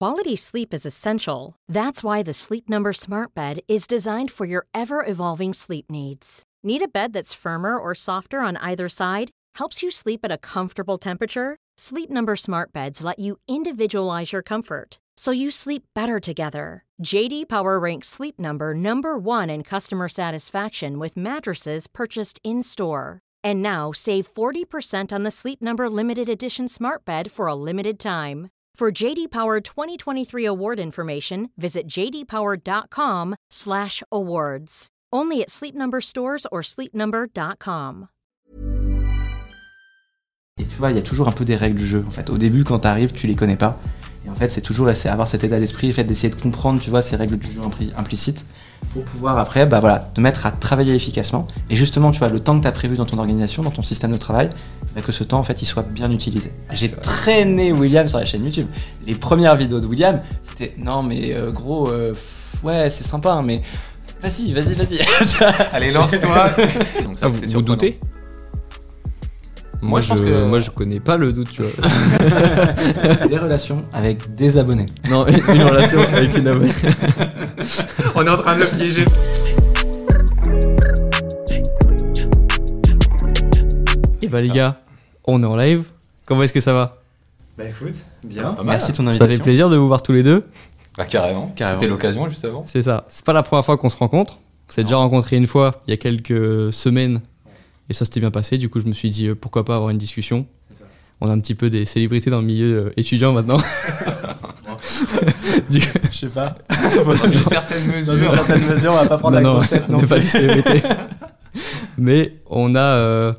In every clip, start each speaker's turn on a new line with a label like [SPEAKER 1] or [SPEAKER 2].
[SPEAKER 1] Quality sleep is essential. That's why the Sleep Number Smart Bed is designed for your ever-evolving sleep needs. Need a bed that's firmer or softer on either side? Helps you sleep at a comfortable temperature? Sleep Number Smart Beds let you individualize your comfort, so you sleep better together. J.D. Power ranks Sleep Number number 1 in customer satisfaction with mattresses purchased in-store. And now, save 40% on the Sleep Number Limited Edition Smart Bed for a limited time. For JD Power 2023 award information, visit jdpower.com/awards. Only at Sleep Number stores or sleepnumber.com.
[SPEAKER 2] Et tu vois, il y a toujours un peu des règles du jeu. En fait, au début, quand t'arrives, tu les connais pas. Et en fait, c'est toujours avoir cet état d'esprit, le fait d'essayer de comprendre, tu vois, ces règles du jeu implicites pour pouvoir après, te mettre à travailler efficacement. Et justement, tu vois, le temps que t'as prévu dans ton organisation, dans ton système de travail, que ce temps, en fait, il soit bien utilisé. J'ai traîné William sur la chaîne YouTube. Les premières vidéos de William, c'était non, mais gros, ouais, c'est sympa, hein, mais vas-y.
[SPEAKER 3] Allez, lance-toi. Donc, ça,
[SPEAKER 4] vous vous doutez ? Moi, je connais pas le doute, tu vois.
[SPEAKER 2] Des relations avec des abonnés.
[SPEAKER 4] Non, une relation avec une abonnée.
[SPEAKER 3] On est en train de le piéger.
[SPEAKER 4] Et bah les gars, on est en live. Comment est-ce que ça va ?
[SPEAKER 2] Bah écoute, bien.
[SPEAKER 3] Pas mal.
[SPEAKER 2] Merci de ton invitation.
[SPEAKER 4] Ça fait plaisir de vous voir tous les deux.
[SPEAKER 3] Bah carrément. C'était l'occasion juste avant.
[SPEAKER 4] C'est ça. C'est pas la première fois qu'on se rencontre. On s'est déjà rencontré une fois, il y a quelques semaines. Et ça s'était bien passé. Du coup, je me suis dit pourquoi pas avoir une discussion. On a un petit peu des célébrités dans le milieu étudiant maintenant.
[SPEAKER 2] Je sais pas.
[SPEAKER 3] Dans une certaine mesure.
[SPEAKER 2] On va pas prendre la grosse tête.
[SPEAKER 4] On n'est pas des célébrités. Mais on a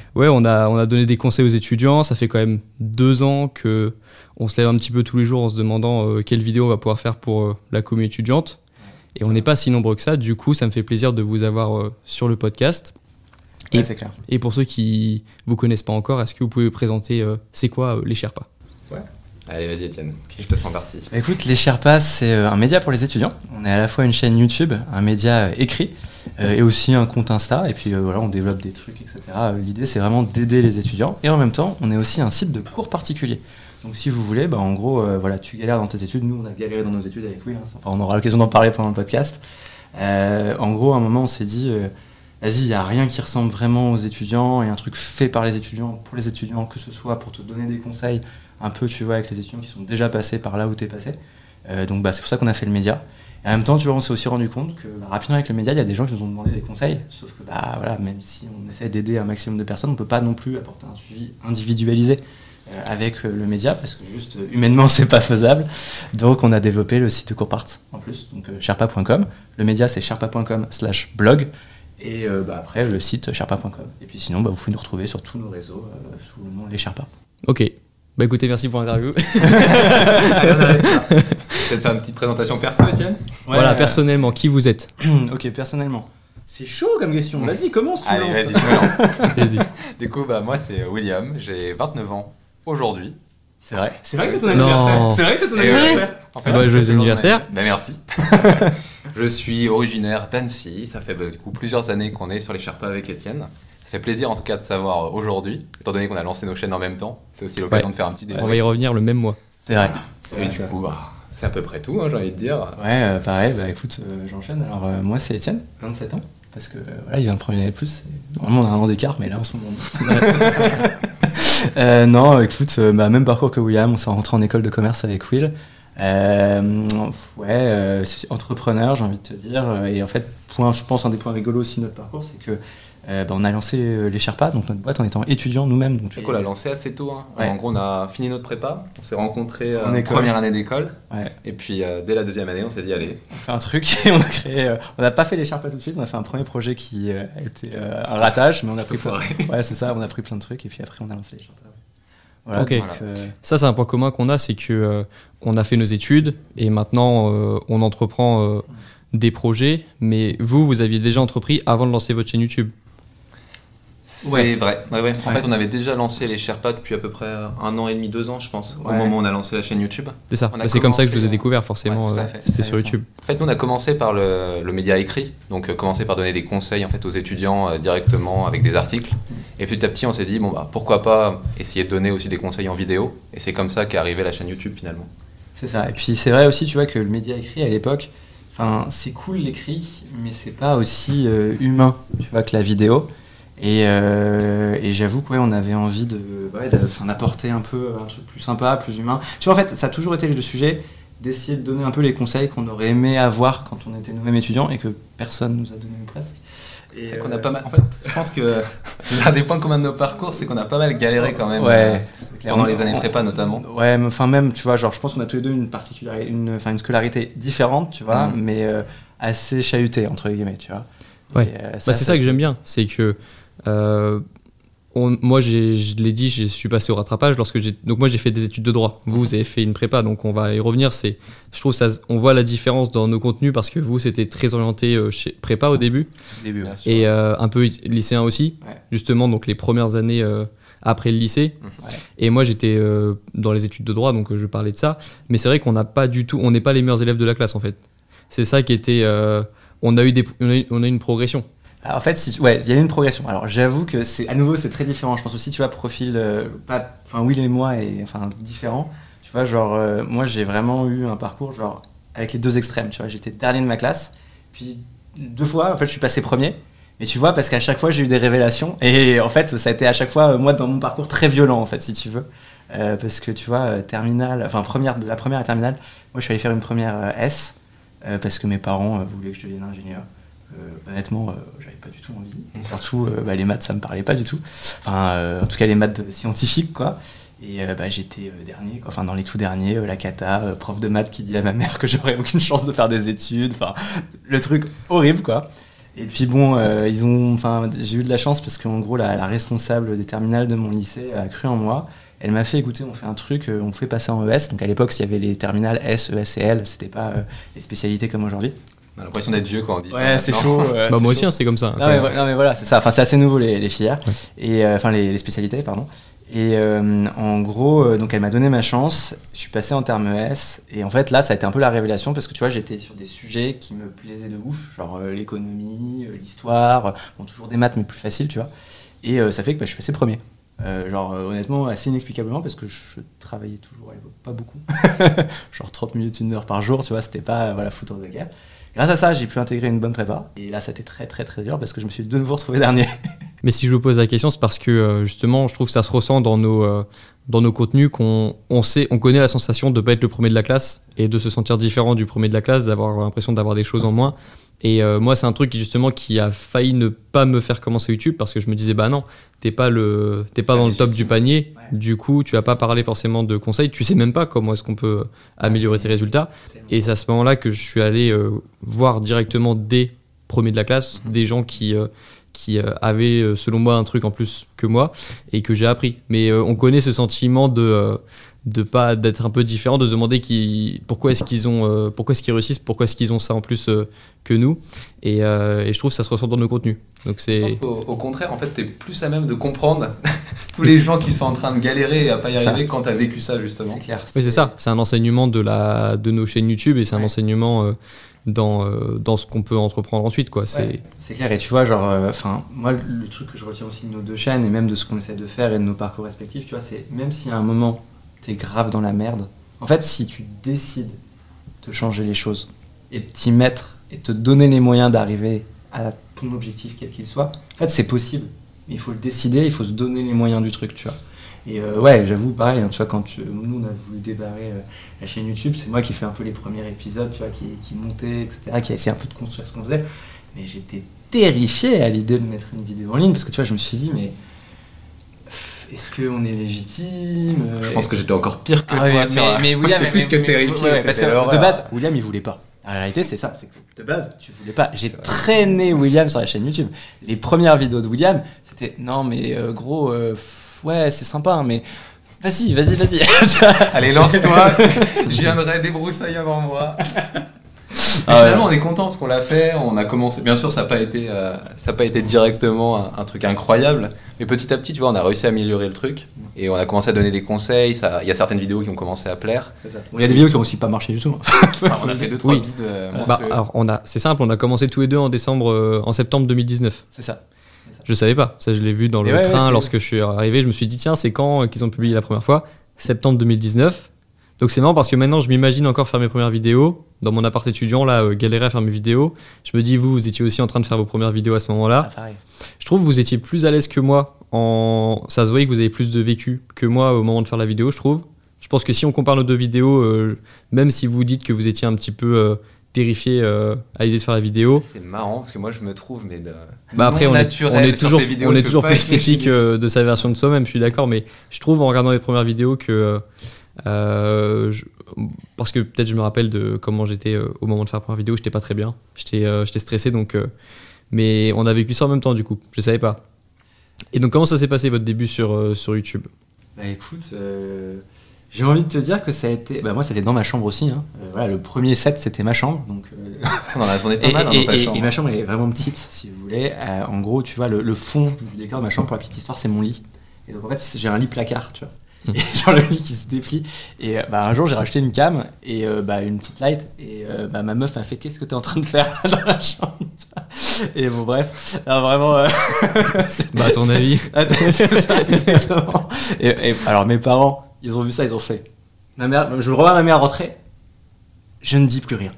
[SPEAKER 4] donné des conseils aux étudiants. Ça fait quand même 2 ans que on se lève un petit peu tous les jours en se demandant quelle vidéo on va pouvoir faire pour la commu étudiante. Et on n'est pas si nombreux que ça. Du coup, ça me fait plaisir de vous avoir sur le podcast.
[SPEAKER 2] Ouais, c'est clair.
[SPEAKER 4] Et pour ceux qui vous connaissent pas encore, est-ce que vous pouvez vous présenter c'est quoi les Sherpas ?
[SPEAKER 3] Ouais. Allez, vas-y Étienne, je te sens parti.
[SPEAKER 2] Écoute, les Sherpas, c'est un média pour les étudiants. On est à la fois une chaîne YouTube, un média écrit, et aussi un compte Insta. Et puis on développe des trucs, etc. L'idée, c'est vraiment d'aider les étudiants. Et en même temps, on est aussi un site de cours particuliers. Donc si vous voulez, en gros, tu galères dans tes études. Nous, on a galéré dans nos études avec Will. Enfin, on aura l'occasion d'en parler pendant le podcast. En gros, à un moment, on s'est dit... vas-y, il n'y a rien qui ressemble vraiment aux étudiants et un truc fait par les étudiants, pour les étudiants, que ce soit pour te donner des conseils un peu, tu vois, avec les étudiants qui sont déjà passés par là où tu es passé. Donc c'est pour ça qu'on a fait le média. Et en même temps, tu vois, on s'est aussi rendu compte que rapidement avec le média, il y a des gens qui nous ont demandé des conseils, sauf que même si on essaie d'aider un maximum de personnes, on ne peut pas non plus apporter un suivi individualisé avec le média, parce que juste humainement, c'est pas faisable. Donc on a développé le site de Courpart en plus, donc sherpa.com. Le média, c'est sherpa.com/blog. Et après, le site sherpa.com. Et puis sinon, vous pouvez nous retrouver sur tous nos réseaux sous le nom Les Sherpas.
[SPEAKER 4] Ok. Écoutez, merci pour l'interview.
[SPEAKER 3] Allez, on arrête là. Peut-être faire une petite présentation perso, Étienne.
[SPEAKER 4] Voilà, personnellement, qui vous êtes ?
[SPEAKER 2] Ok, personnellement. C'est chaud comme question. Vas-y, commence, tu
[SPEAKER 3] Allez,
[SPEAKER 2] lances.
[SPEAKER 3] vas-y, tu me lances.
[SPEAKER 4] Vas-y.
[SPEAKER 3] Du coup, moi, c'est William. J'ai 29 ans aujourd'hui.
[SPEAKER 2] C'est vrai. C'est vrai que c'est ton
[SPEAKER 4] Non.
[SPEAKER 2] anniversaire. C'est vrai que c'est ton anniversaire.
[SPEAKER 3] En fait,
[SPEAKER 4] joyeux anniversaire.
[SPEAKER 3] Merci. Je suis originaire d'Annecy. Ça fait du coup plusieurs années qu'on est sur les Sherpas avec Étienne. Ça fait plaisir en tout cas de savoir aujourd'hui, étant donné qu'on a lancé nos chaînes en même temps. C'est aussi l'occasion de faire un petit débat.
[SPEAKER 4] On va y revenir le même mois.
[SPEAKER 2] C'est vrai.
[SPEAKER 3] Et du coup, c'est à peu près tout, j'ai envie de dire.
[SPEAKER 2] Ouais, pareil. Écoute, j'enchaîne. Alors moi, c'est Étienne, 27 ans. Parce que il vient de première année de plus. Normalement, on a un an d'écart, mais là, en ce moment. Non, écoute, même parcours que William. On s'est rentré en école de commerce avec Will. C'est entrepreneur, j'ai envie de te dire. Et en fait, je pense un des points rigolos aussi de notre parcours, c'est que on a lancé les Sherpas, donc notre boîte en étant étudiants nous-mêmes. Donc
[SPEAKER 3] on l'a lancé assez tôt.
[SPEAKER 2] Ouais.
[SPEAKER 3] En gros, on a fini notre prépa, on s'est rencontrés
[SPEAKER 2] en
[SPEAKER 3] première année d'école.
[SPEAKER 2] Ouais.
[SPEAKER 3] Et puis dès la deuxième année, on s'est dit allez.
[SPEAKER 2] On fait un truc et on a créé. On n'a pas fait les Sherpas tout de suite, on a fait un premier projet qui a été un ratage, mais on a pris ouais, c'est ça, on a pris plein de trucs et puis après on a lancé les Sherpas. Voilà,
[SPEAKER 4] ok.
[SPEAKER 2] Donc,
[SPEAKER 4] Ça, c'est un point commun qu'on a, c'est que on a fait nos études et maintenant on entreprend des projets. Mais vous aviez déjà entrepris avant de lancer votre chaîne YouTube.
[SPEAKER 3] C'est vrai. Ouais. En fait, on avait déjà lancé les Sherpas depuis à peu près 1 an et demi, 2 ans, je pense, au moment où on a lancé la chaîne YouTube.
[SPEAKER 4] C'est ça. C'est comme ça que je vous ai découvert, forcément.
[SPEAKER 3] Ouais,
[SPEAKER 4] c'était sur YouTube.
[SPEAKER 3] En fait, nous, on a commencé par le média écrit, donc commencer par donner des conseils en fait aux étudiants directement avec des articles. Et petit à petit, on s'est dit pourquoi pas essayer de donner aussi des conseils en vidéo. Et c'est comme ça qu'est arrivée la chaîne YouTube finalement.
[SPEAKER 2] C'est ça. Et puis c'est vrai aussi, tu vois, que le média écrit à l'époque, c'est cool l'écrit, mais c'est pas aussi humain, tu vois, que la vidéo. Et j'avoue qu'on avait envie d'apporter un peu un truc plus sympa, plus humain. Tu vois, en fait, ça a toujours été le sujet d'essayer de donner un peu les conseils qu'on aurait aimé avoir quand on était nous-mêmes étudiants et que personne nous a donné presque.
[SPEAKER 3] C'est qu'on a pas mal. En fait, je pense que l'un des points communs de nos parcours, c'est qu'on a pas mal galéré quand même.
[SPEAKER 2] Ouais.
[SPEAKER 3] Pendant les années prépa notamment.
[SPEAKER 2] Ouais, même, tu vois, genre, je pense qu'on a tous les deux une scolarité différente, tu vois, mais assez chahutée, entre guillemets, tu vois.
[SPEAKER 4] Ouais. C'est ça que j'aime bien, c'est que moi, je l'ai dit, je suis passé au rattrapage donc moi j'ai fait des études de droit. Vous avez fait une prépa, donc on va y revenir. Je trouve on voit la différence dans nos contenus parce que vous c'était très orienté chez prépa au début, et un peu lycéen aussi, justement, donc les premières années après le lycée. Et moi j'étais dans les études de droit, donc je parlais de ça. Mais c'est vrai qu'on n'est pas les meilleurs élèves de la classe en fait. C'est ça qui était, on a eu une progression.
[SPEAKER 2] Alors, en fait, il y a eu une progression. Alors, j'avoue que c'est très différent. Je pense aussi, tu vois, profil, Will et moi est différent. Tu vois, genre, moi, j'ai vraiment eu un parcours, genre, avec les deux extrêmes. Tu vois, j'étais dernier de ma classe, puis 2 fois, en fait, je suis passé premier. Mais tu vois, parce qu'à chaque fois, j'ai eu des révélations. Et en fait, ça a été à chaque fois, moi, dans mon parcours, très violent, en fait, si tu veux. Parce que, tu vois, de la première à terminale, moi, je suis allé faire une première S, parce que mes parents voulaient que je devienne ingénieur. Honnêtement, j'avais pas du tout envie. Et surtout, les maths, ça me parlait pas du tout. En tout cas, les maths scientifiques, quoi. Et j'étais dernier, quoi. Dans les tout derniers, la cata, prof de maths qui dit à ma mère que j'aurais aucune chance de faire des études. Le truc horrible, quoi. Et puis bon, j'ai eu de la chance parce qu'en gros, la responsable des terminales de mon lycée a cru en moi. Elle m'a fait écouter, on fait un truc, on fait passer en ES. Donc à l'époque, il y avait les terminales S, ES et L. C'était pas les spécialités comme aujourd'hui.
[SPEAKER 3] On a l'impression d'être vieux quand on dit ça.
[SPEAKER 2] Ouais, c'est chaud.
[SPEAKER 4] Moi aussi, c'est comme ça.
[SPEAKER 2] Non, mais voilà, c'est ça. C'est assez nouveau les filières. Et les spécialités, pardon. Et en gros, donc elle m'a donné ma chance. Je suis passé en terme ES. Et en fait, là, ça a été un peu la révélation parce que tu vois, j'étais sur des sujets qui me plaisaient de ouf, genre l'économie, l'histoire, toujours des maths, mais plus facile, tu vois. Et ça fait que je suis passé premier. Honnêtement, assez inexplicablement parce que je travaillais toujours, pas beaucoup. Genre 30 minutes, 1 heure par jour, tu vois, c'était pas foutre de guerre. Grâce à ça, j'ai pu intégrer une bonne prépa. Et là, ça a été très, très, très dur parce que je me suis de nouveau retrouvé dernier.
[SPEAKER 4] Mais si je vous pose la question, c'est parce que justement, je trouve que ça se ressent dans nos contenus qu'on connaît la sensation de ne pas être le premier de la classe et de se sentir différent du premier de la classe, d'avoir l'impression d'avoir des choses en moins. Et moi, c'est un truc qui a failli ne pas me faire commencer YouTube parce que je me disais, non, t'es pas dans le top du panier. Ouais. Du coup, tu vas pas parler forcément de conseils. Tu sais même pas comment est-ce qu'on peut améliorer tes résultats. Et c'est à ce moment-là que je suis allé voir directement des premiers de la classe, des gens qui avaient, selon moi, un truc en plus que moi et que j'ai appris. Mais on connaît ce sentiment d'être un peu différent, de se demander pourquoi est-ce qu'ils réussissent, pourquoi est-ce qu'ils ont ça en plus que nous, et je trouve que ça se ressent dans nos contenus. Donc
[SPEAKER 3] je pense qu'au contraire, en fait, t'es plus à même de comprendre tous les gens qui sont en train de galérer et à pas y arriver quand t'as vécu ça, justement.
[SPEAKER 2] C'est clair.
[SPEAKER 4] Oui, c'est ça, c'est un enseignement de nos chaînes YouTube et c'est un enseignement dans ce qu'on peut entreprendre ensuite, quoi.
[SPEAKER 2] C'est clair. Et tu vois, moi, le truc que je retiens aussi de nos deux chaînes et même de ce qu'on essaie de faire et de nos parcours respectifs, tu vois, c'est même si à un moment t'es grave dans la merde, en fait, si tu décides de changer les choses et de t'y mettre et de te donner les moyens d'arriver à ton objectif quel qu'il soit, en fait, c'est possible. Mais il faut le décider, il faut se donner les moyens du truc, tu vois. Et j'avoue, pareil, tu vois, quand nous, on a voulu débarrer la chaîne YouTube, c'est moi qui fais un peu les premiers épisodes, tu vois, qui montait, etc., qui a essayé un peu de construire ce qu'on faisait. Mais j'étais terrifié à l'idée de mettre une vidéo en ligne, parce que, tu vois, je me suis dit, mais est-ce qu'on est légitime ?
[SPEAKER 3] Je pense que j'étais encore pire que toi.
[SPEAKER 2] Mais William,
[SPEAKER 3] plus que terrifié.
[SPEAKER 2] Parce que de base, William, il voulait pas. La réalité, c'est ça, c'est que de base, tu voulais pas. J'ai traîné William sur la chaîne YouTube. Les premières vidéos de William, c'était non, mais gros, ouais, c'est sympa, hein, mais vas-y.
[SPEAKER 3] Allez, lance-toi. Je viendrai débroussailler avant moi. Finalement, on est content parce qu'on l'a fait. On a commencé. Bien sûr, ça n'a pas été directement un truc incroyable, mais petit à petit, tu vois, on a réussi à améliorer le truc et on a commencé à donner des conseils. Il y a certaines vidéos qui ont commencé à plaire.
[SPEAKER 2] Il y a des vidéos qui n'ont aussi pas marché du tout.
[SPEAKER 3] On a fait 2-3 bides.
[SPEAKER 4] Alors, c'est simple. On a commencé tous les deux en septembre 2019.
[SPEAKER 2] C'est ça.
[SPEAKER 4] Je savais pas. Ça, je l'ai vu dans le train lorsque je suis arrivé. Je me suis dit tiens, c'est quand qu'ils ont publié la première fois ? Septembre 2019. Donc c'est marrant parce que maintenant je m'imagine encore faire mes premières vidéos dans mon appart étudiant, là, galérer à faire mes vidéos. Je me dis, vous étiez aussi en train de faire vos premières vidéos à ce moment-là.
[SPEAKER 2] Pareil.
[SPEAKER 4] Je trouve que vous étiez plus à l'aise que moi. Ça se voyait que vous avez plus de vécu que moi au moment de faire la vidéo, je trouve. Je pense que si on compare nos 2 vidéos, même si vous dites que vous étiez un petit peu terrifié à l'idée de faire la vidéo.
[SPEAKER 3] C'est marrant parce que moi je me trouve
[SPEAKER 4] Après on est toujours plus
[SPEAKER 3] critique
[SPEAKER 4] critique de sa version de soi-même, je suis d'accord, mais je trouve en regardant les premières vidéos que parce que peut-être je me rappelle de comment j'étais au moment de faire la première vidéo, j'étais pas très bien, j'étais stressé, donc mais on a vécu ça en même temps du coup, je savais pas. Et donc comment ça s'est passé votre début sur YouTube?
[SPEAKER 2] Bah écoute, j'ai envie de te dire que ça a été, moi c'était dans ma chambre aussi, hein. Voilà, le premier set c'était ma chambre, donc
[SPEAKER 3] on en a tourné pas mal dans ta chambre.
[SPEAKER 2] Et ma chambre elle est vraiment petite, si vous voulez. En gros, tu vois, le fond du décor de ma chambre, pour la petite histoire, c'est mon lit. Et donc en fait j'ai un lit placard, tu vois. Et genre le lit qui se déplie. Et un jour j'ai racheté une cam et une petite light. Et ma meuf m'a fait, qu'est-ce que t'es en train de faire dans la chambre? Et bon bref, alors, vraiment.
[SPEAKER 4] À ton avis.
[SPEAKER 2] C'est ça, exactement. Et alors mes parents, ils ont vu ça, ils ont fait. Je revois ma mère rentrer. Je ne dis plus rien.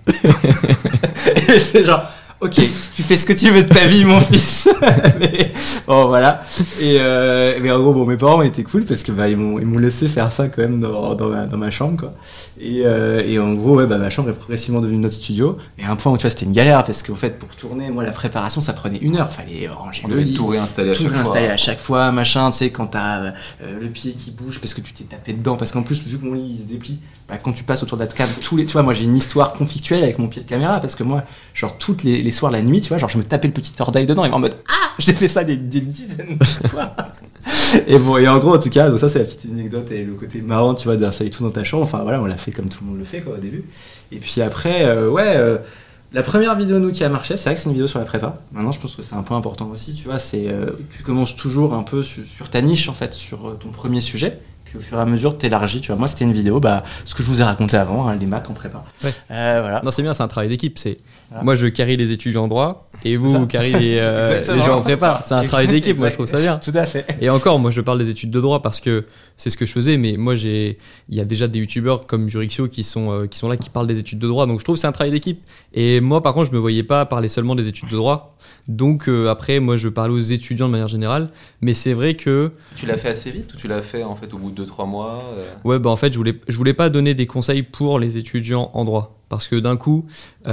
[SPEAKER 2] Et c'est genre. Ok, tu fais ce que tu veux de ta vie, mon fils. Mais, bon, voilà. Mais en gros, mes parents étaient cool parce que ils m'ont laissé faire ça quand même dans ma chambre, quoi. Et en gros, ma chambre est progressivement devenue notre studio. Et à un point où tu vois, c'était une galère parce qu'en fait, pour tourner, moi, la préparation, ça prenait 1 heure. Fallait ranger le lit,
[SPEAKER 3] tout réinstaller
[SPEAKER 2] à chaque fois, machin. Tu sais, quand t'as le pied qui bouge parce que tu t'es tapé dedans. Parce qu'en plus, vu que mon lit il se déplie, quand tu passes autour de la cam, tu vois, moi, j'ai une histoire conflictuelle avec mon pied de caméra parce que moi, genre toutes les soirs la nuit, tu vois, genre je me tapais le petit orteil dedans et en mode j'ai fait ça des dizaines de fois. Et en gros, en tout cas, donc ça c'est la petite anecdote et le côté marrant, tu vois, d'installer tout dans ta chambre. Enfin voilà, on l'a fait comme tout le monde le fait, quoi, au début. Et puis après, la première vidéo nous qui a marché, c'est vrai que c'est une vidéo sur la prépa. Maintenant, je pense que c'est un point important aussi, tu vois, c'est tu commences toujours un peu sur ta niche en fait, sur ton premier sujet. Puis au fur et à mesure, t'élargis, tu vois. Moi, c'était une vidéo, ce que je vous ai raconté avant, hein, les maths en prépa.
[SPEAKER 4] Ouais.
[SPEAKER 2] Voilà.
[SPEAKER 4] Non, c'est bien, c'est un travail d'équipe.
[SPEAKER 2] Voilà.
[SPEAKER 4] Moi, je carry les étudiants en droit et vous carry les gens en prépa. C'est un travail d'équipe, moi, je trouve ça bien.
[SPEAKER 2] Tout à fait.
[SPEAKER 4] Et encore, moi, je parle des études de droit parce que c'est ce que je faisais, mais moi, il y a déjà des youtubeurs comme Jurixio qui sont là, qui parlent des études de droit. Donc, je trouve que c'est un travail d'équipe. Et moi, par contre, je me voyais pas parler seulement des études de droit. Donc, après, moi, je parlais aux étudiants de manière générale. Mais c'est vrai que...
[SPEAKER 3] Tu l'as fait assez vite ou tu l'as fait en fait au bout de 2-3 mois
[SPEAKER 4] Ouais, en fait, je voulais pas donner des conseils pour les étudiants en droit. Parce que d'un coup,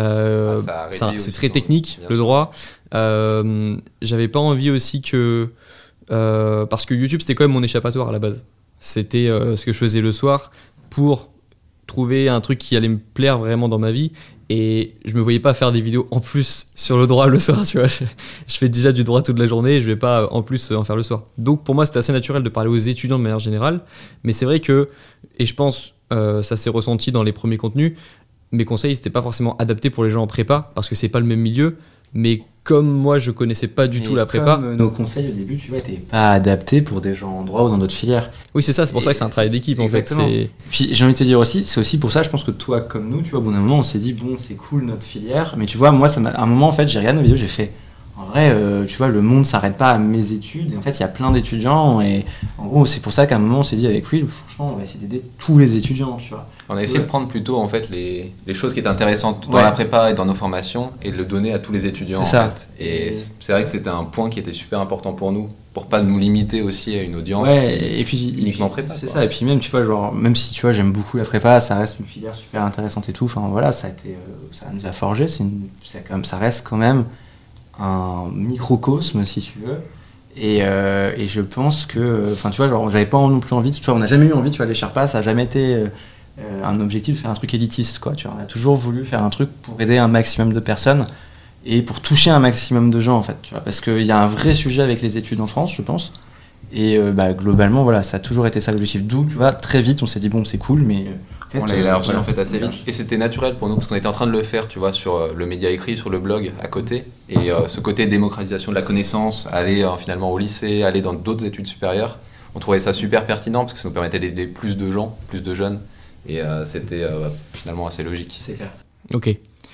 [SPEAKER 4] c'est très technique, le droit. J'avais pas envie aussi que... parce que YouTube, c'était quand même mon échappatoire à la base. C'était ce que je faisais le soir pour trouver un truc qui allait me plaire vraiment dans ma vie. Et je me voyais pas faire des vidéos en plus sur le droit le soir, tu vois. Je fais déjà du droit toute la journée et je vais pas en plus en faire le soir. Donc pour moi, c'était assez naturel de parler aux étudiants de manière générale. Mais c'est vrai que, et je pense ça s'est ressenti dans les premiers contenus, mes conseils n'étaient pas forcément adaptés pour les gens en prépa parce que c'est pas le même milieu. Mais comme moi, je connaissais pas du tout la prépa.
[SPEAKER 2] Comme nos conseils au début, tu vois, n'étaient pas adaptés pour des gens en droit ou dans d'autres filières.
[SPEAKER 4] Oui, c'est ça, c'est pour ça que c'est un travail d'équipe en fait.
[SPEAKER 2] Puis j'ai envie de te dire aussi, c'est aussi pour ça, je pense que toi, comme nous, tu vois, au bout d'un moment, on s'est dit, bon, c'est cool notre filière. Mais tu vois, moi, à un moment, en fait, j'ai regardé nos vidéos, j'ai fait, en vrai, tu vois, le monde s'arrête pas à mes études. Et en fait, il y a plein d'étudiants. Et en gros, c'est pour ça qu'à un moment, on s'est dit avec Will, franchement, on va essayer d'aider tous les étudiants, tu vois.
[SPEAKER 3] On a essayé de prendre plutôt en fait les choses qui étaient intéressantes dans la prépa et dans nos formations et de le donner à tous les étudiants.
[SPEAKER 2] C'est ça.
[SPEAKER 3] En fait. Et c'est vrai que c'était un point qui était super important pour nous, pour pas nous limiter aussi à une audience
[SPEAKER 2] et puis
[SPEAKER 3] uniquement prépa.
[SPEAKER 2] C'est ça. Et puis même, tu vois, genre, même si tu vois, j'aime beaucoup la prépa, ça reste une filière super intéressante et tout. Enfin voilà, ça nous a forgé. Ça reste quand même un microcosme, si tu veux. Et je pense que, enfin tu vois, genre, j'avais pas non plus envie. Tu vois, on n'a jamais eu envie. Tu vois, les Sherpas, ça a jamais été un objectif de faire un truc élitiste, quoi. Tu vois, on a toujours voulu faire un truc pour aider un maximum de personnes et pour toucher un maximum de gens, en fait. Tu vois, parce qu'il y a un vrai sujet avec les études en France, je pense. Et globalement, voilà, ça a toujours été ça l'objectif. D'où, tu vois, très vite, on s'est dit bon, c'est cool, mais
[SPEAKER 3] en fait, on l'a élargi en fait assez vite. Et c'était naturel pour nous parce qu'on était en train de le faire, tu vois, sur le média écrit, sur le blog à côté. Et ce côté démocratisation de la connaissance, aller finalement au lycée, aller dans d'autres études supérieures, on trouvait ça super pertinent parce que ça nous permettait d'aider plus de gens, plus de jeunes. Et c'était finalement assez logique.
[SPEAKER 2] C'est clair.
[SPEAKER 4] Ok.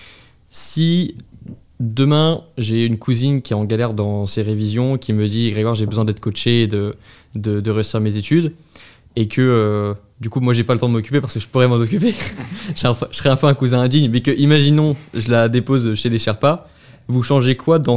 [SPEAKER 4] Si demain, j'ai une cousine qui est en galère dans ses révisions, qui me dit « Grégoire, j'ai besoin d'être coaché et de réussir mes études », et que du coup moi j'ai pas le temps de m'occuper parce que je pourrais m'en occuper. Je serais un peu un cousin indigne, mais que imaginons je la dépose chez les Sherpas, vous changez quoi dans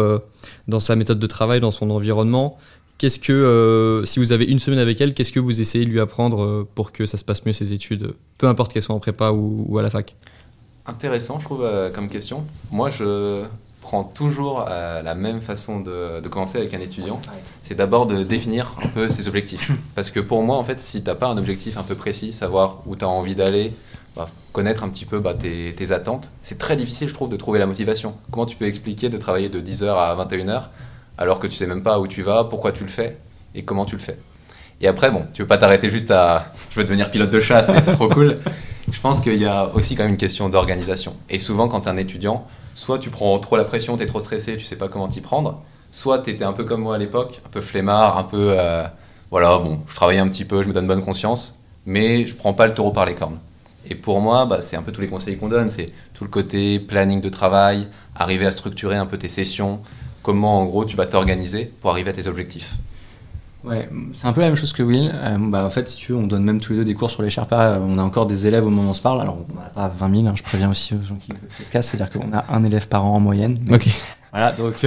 [SPEAKER 4] sa méthode de travail, dans son environnement? Qu'est-ce que si vous avez une semaine avec elle, qu'est-ce que vous essayez de lui apprendre pour que ça se passe mieux ses études, peu importe qu'elles soient en prépa ou à la fac?
[SPEAKER 3] Intéressant, je trouve, comme question. Moi, je prends toujours la même façon de commencer avec un étudiant. C'est d'abord de définir un peu ses objectifs. Parce que pour moi, en fait, si tu n'as pas un objectif un peu précis, savoir où tu as envie d'aller, connaître un petit peu tes attentes, c'est très difficile, je trouve, de trouver la motivation. Comment tu peux expliquer de travailler de 10h à 21h alors que tu sais même pas où tu vas, pourquoi tu le fais et comment tu le fais. Et après, bon, tu veux pas t'arrêter juste à « je veux devenir pilote de chasse, c'est trop cool ». Je pense qu'il y a aussi quand même une question d'organisation. Et souvent, quand tu es un étudiant, soit tu prends trop la pression, tu es trop stressé, tu sais pas comment t'y prendre, soit tu étais un peu comme moi à l'époque, un peu flemmard, un peu voilà, bon, je travaille un petit peu, je me donne bonne conscience, mais je prends pas le taureau par les cornes. Et pour moi, c'est un peu tous les conseils qu'on donne, c'est tout le côté planning de travail, arriver à structurer un peu tes sessions, comment en gros tu vas t'organiser pour arriver à tes objectifs.
[SPEAKER 2] Ouais, c'est un peu la même chose que Will. En fait, si tu veux, on donne même tous les deux des cours sur les Sherpas. On a encore des élèves au moment où on se parle. Alors, on n'a pas 20 000, je préviens aussi aux gens qui se cassent, c'est-à-dire qu'on a un élève par an en moyenne. Mais
[SPEAKER 4] Ok.
[SPEAKER 2] voilà, donc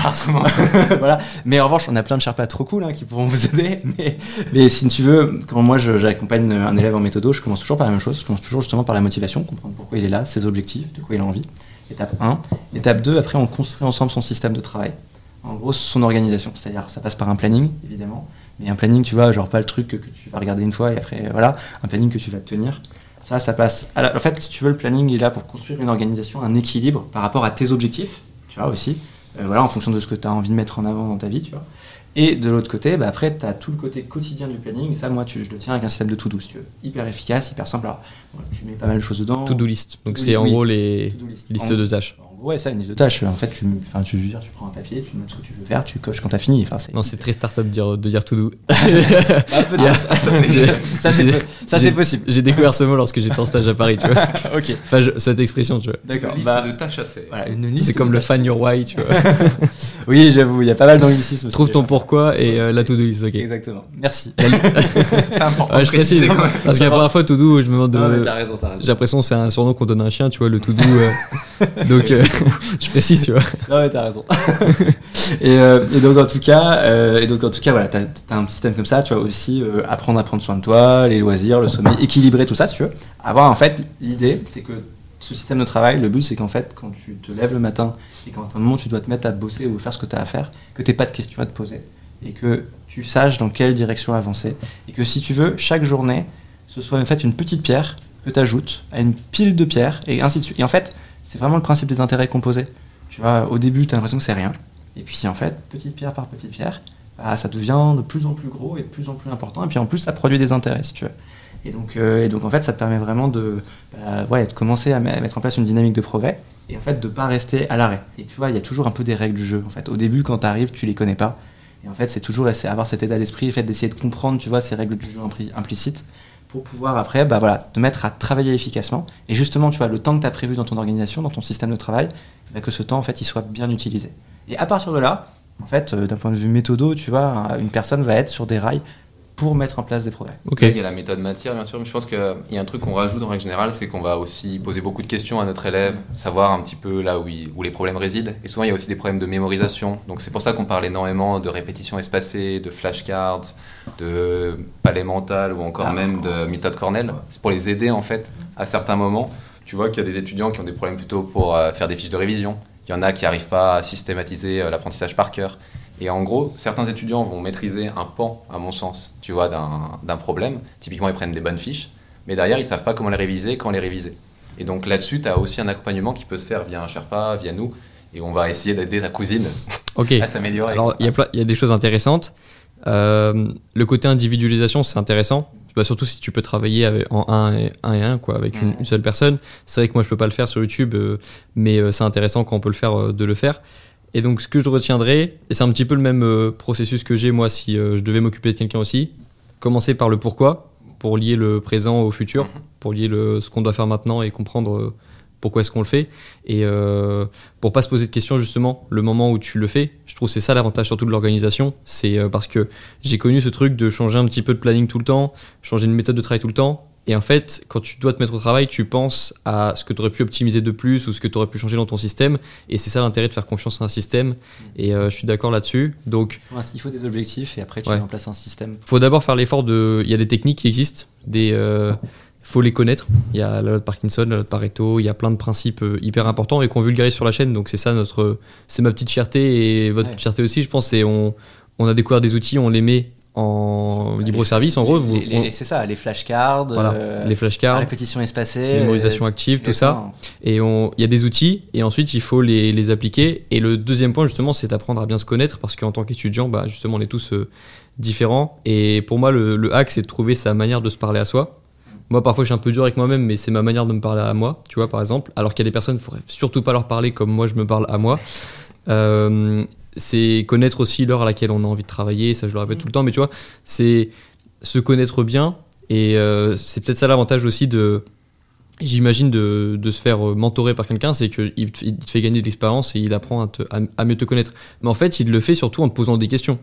[SPEAKER 2] voilà. Mais en revanche, on a plein de Sherpas trop cool qui pourront vous aider. Mais si tu veux, quand moi j'accompagne un élève en méthodo, je commence toujours par la même chose. Je commence toujours justement par la motivation, comprendre pourquoi il est là, ses objectifs, de quoi il a envie. Étape 1. Étape 2, après, on construit ensemble son système de travail. En gros, son organisation. C'est-à-dire, ça passe par un planning, évidemment. Mais un planning, tu vois, genre pas le truc que tu vas regarder une fois et après, voilà. Un planning que tu vas tenir. Ça passe. En fait, si tu veux, le planning est là pour construire une organisation, un équilibre par rapport à tes objectifs, tu vois, aussi. Voilà, en fonction de ce que tu as envie de mettre en avant dans ta vie, tu vois. Et de l'autre côté, après, tu as tout le côté quotidien du planning. Et ça, moi, je le tiens avec un système de to-do, si tu veux. Hyper efficace, hyper simple. Alors, tu mets pas mal de choses dedans.
[SPEAKER 4] To-do list. Donc, c'est en gros les listes de tâches.
[SPEAKER 2] Ouais, ça, une liste de tâches. En fait, tu prends un papier, tu notes ce que tu veux faire, tu coches quand t'as fini. Enfin,
[SPEAKER 4] non, c'est très start-up de dire to do.
[SPEAKER 2] Ça, c'est possible.
[SPEAKER 4] J'ai découvert ce mot lorsque j'étais en stage à Paris, tu vois.
[SPEAKER 2] Ok.
[SPEAKER 4] Enfin, cette expression, tu vois.
[SPEAKER 2] D'accord.
[SPEAKER 3] Une liste de tâches à faire.
[SPEAKER 2] Voilà, une liste.
[SPEAKER 4] C'est comme le find your why, tu vois.
[SPEAKER 2] Oui, j'avoue, il y a pas mal d'anglicismes.
[SPEAKER 4] Trouve ton pourquoi et la to-do list, ok.
[SPEAKER 2] Exactement. Merci.
[SPEAKER 3] C'est important.
[SPEAKER 4] Je précise. Parce que la première fois, to-do, je me demande.
[SPEAKER 2] Non, mais t'as raison.
[SPEAKER 4] J'ai l'impression que c'est un surnom qu'on donne à un chien, tu vois, le to-do. Donc, je précise, tu vois.
[SPEAKER 2] Non, mais t'as raison. et donc en tout cas, voilà, t'as un système comme ça. Tu vas aussi apprendre à prendre soin de toi, les loisirs, le sommeil, équilibrer tout ça, si tu veux. Avoir en fait l'idée, c'est que ce système de travail, le but, c'est qu'en fait, quand tu te lèves le matin et qu'à un moment tu dois te mettre à bosser ou faire ce que tu as à faire, que t'aies pas de questions à te poser et que tu saches dans quelle direction avancer et que si tu veux, chaque journée, ce soit en fait une petite pierre que tu ajoutes à une pile de pierres et ainsi de suite. Et en fait, c'est vraiment le principe des intérêts composés. Tu vois, au début, tu as l'impression que c'est rien. Et puis, en fait, petite pierre par petite pierre, ça devient de plus en plus gros et de plus en plus important. Et puis, en plus, ça produit des intérêts, si tu veux. Et donc en fait, ça te permet vraiment de commencer à mettre en place une dynamique de progrès et en fait, de ne pas rester à l'arrêt. Et tu vois, il y a toujours un peu des règles du jeu. En fait, au début, quand tu arrives, tu les connais pas. Et en fait, c'est toujours avoir cet état d'esprit, le fait d'essayer de comprendre, tu vois, ces règles du jeu implicites pour pouvoir après te mettre à travailler efficacement. Et justement, tu vois, le temps que tu as prévu dans ton organisation, dans ton système de travail, que ce temps, en fait, il soit bien utilisé. Et à partir de là, en fait, d'un point de vue méthodo, tu vois, une personne va être sur des rails pour mettre en place des progrès.
[SPEAKER 3] Okay. Il y a la méthode matière, bien sûr, mais je pense qu'il y a un truc qu'on rajoute en règle générale, c'est qu'on va aussi poser beaucoup de questions à notre élève, savoir un petit peu là où les problèmes résident. Et souvent, il y a aussi des problèmes de mémorisation. Donc, c'est pour ça qu'on parle énormément de répétition espacée, de flashcards, de palais mental ou encore même de méthode Cornell. C'est pour les aider, en fait, à certains moments. Tu vois qu'il y a des étudiants qui ont des problèmes plutôt pour faire des fiches de révision. Il y en a qui n'arrivent pas à systématiser l'apprentissage par cœur. Et en gros, certains étudiants vont maîtriser un pan, à mon sens, tu vois, d'un problème. Typiquement, ils prennent des bonnes fiches, mais derrière, ils ne savent pas comment les réviser, quand les réviser. Et donc là-dessus, tu as aussi un accompagnement qui peut se faire via un Sherpa, via nous, et on va essayer d'aider ta cousine à s'améliorer.
[SPEAKER 4] Alors, il y a des choses intéressantes. Le côté individualisation, c'est intéressant. Surtout si tu peux travailler en 1 et 1, quoi, avec une seule personne. C'est vrai que moi, je ne peux pas le faire sur YouTube, mais c'est intéressant quand on peut le faire, de le faire. Et donc, ce que je retiendrai, et c'est un petit peu le même processus que j'ai, moi, si je devais m'occuper de quelqu'un aussi, commencer par le pourquoi, pour lier le présent au futur, pour lier ce qu'on doit faire maintenant et comprendre pourquoi est-ce qu'on le fait. Et pour pas se poser de questions, justement, le moment où tu le fais, je trouve que c'est ça l'avantage surtout de l'organisation. C'est parce que j'ai connu ce truc de changer un petit peu de planning tout le temps, changer de méthode de travail tout le temps. Et en fait, quand tu dois te mettre au travail, tu penses à ce que tu aurais pu optimiser de plus ou ce que tu aurais pu changer dans ton système. Et c'est ça l'intérêt de faire confiance à un système. Et je suis d'accord là-dessus. Donc,
[SPEAKER 2] il faut des objectifs et après tu mets en place un système.
[SPEAKER 4] Il faut d'abord faire l'effort de... Il y a des techniques qui existent. Faut les connaître. Il y a la loi de Parkinson, la loi de Pareto. Il y a plein de principes hyper importants et qu'on vulgarise sur la chaîne. Donc c'est ça c'est ma petite fierté et votre fierté aussi, je pense. C'est on a découvert des outils, on les met en libre service en gros.
[SPEAKER 2] C'est ça, les flashcards,
[SPEAKER 4] les flashcards,
[SPEAKER 2] répétition espacée,
[SPEAKER 4] mémorisation active, tout ça. Et il y a des outils et ensuite il faut les appliquer. Et le deuxième point justement, c'est d'apprendre à bien se connaître parce qu'en tant qu'étudiant, justement, on est tous différents. Et pour moi, le hack, c'est de trouver sa manière de se parler à soi. Moi, parfois, je suis un peu dur avec moi-même, mais c'est ma manière de me parler à moi, tu vois, par exemple. Alors qu'il y a des personnes, il ne faudrait surtout pas leur parler comme moi, je me parle à moi. C'est connaître aussi l'heure à laquelle on a envie de travailler, ça je le répète tout le temps, mais tu vois, c'est se connaître bien et c'est peut-être ça l'avantage aussi j'imagine de se faire mentorer par quelqu'un, c'est qu'il te fait gagner de l'expérience et il apprend à mieux te connaître. Mais en fait, il le fait surtout en te posant des questions.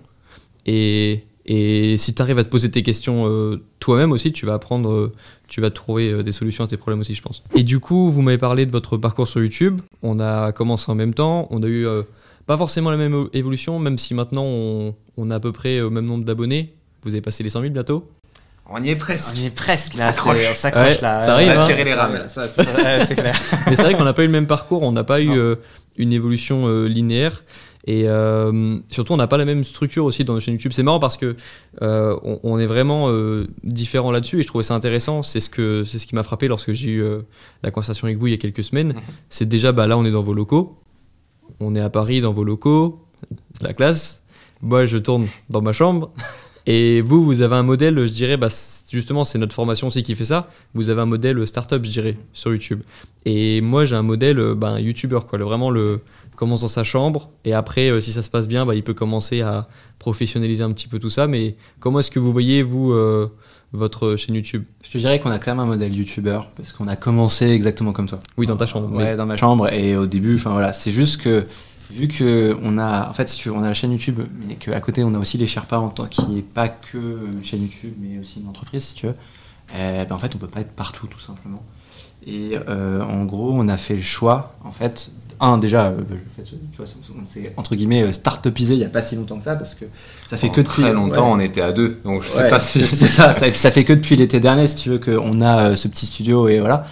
[SPEAKER 4] Et si tu arrives à te poser tes questions toi-même aussi, tu vas apprendre, tu vas trouver des solutions à tes problèmes aussi, je pense. Et du coup, vous m'avez parlé de votre parcours sur YouTube. On a commencé en même temps, on a eu... pas forcément la même évolution, même si maintenant on a à peu près au même nombre d'abonnés. Vous avez passé les 100 000 bientôt ?
[SPEAKER 3] On y est presque.
[SPEAKER 2] Là, on s'accroche là.
[SPEAKER 4] Ça arrive,
[SPEAKER 3] on a tiré les rames.
[SPEAKER 2] C'est clair.
[SPEAKER 4] Mais c'est vrai qu'on n'a pas eu le même parcours, on n'a pas eu une évolution linéaire. Et surtout, on n'a pas la même structure aussi dans nos chaînes YouTube. C'est marrant parce que on est vraiment différents là-dessus et je trouvais ça intéressant. C'est ce qui m'a frappé lorsque j'ai eu la conversation avec vous il y a quelques semaines. C'est déjà, là, on est dans vos locaux. On est à Paris dans vos locaux, c'est la classe. Moi, je tourne dans ma chambre. Et vous avez un modèle, je dirais, justement, c'est notre formation aussi qui fait ça. Vous avez un modèle startup, je dirais, sur YouTube. Et moi, j'ai un modèle YouTuber, quoi. Vraiment, commence dans sa chambre. Et après, si ça se passe bien, il peut commencer à professionnaliser un petit peu tout ça. Mais comment est-ce que vous voyez, vous, votre chaîne YouTube ?
[SPEAKER 2] Je te dirais qu'on a quand même un modèle YouTuber parce qu'on a commencé exactement comme toi.
[SPEAKER 4] Oui, dans ta chambre.
[SPEAKER 2] Ouais, dans ma chambre. Et au début, c'est juste que vu que on a, en fait, si tu veux, on a la chaîne YouTube, mais qu'à côté on a aussi les Sherpas en tant qui n'est pas que une chaîne YouTube, mais aussi une entreprise, si tu veux. En fait, on peut pas être partout, tout simplement. Et en gros, on a fait le choix, en fait. Déjà, tu vois, on s'est entre guillemets start-upisé il n'y a pas si longtemps que ça, parce que ça fait que depuis
[SPEAKER 3] très longtemps, on était à 2, donc je sais pas si
[SPEAKER 2] c'est ça fait que depuis l'été dernier, si tu veux, qu'on a ce petit studio et voilà.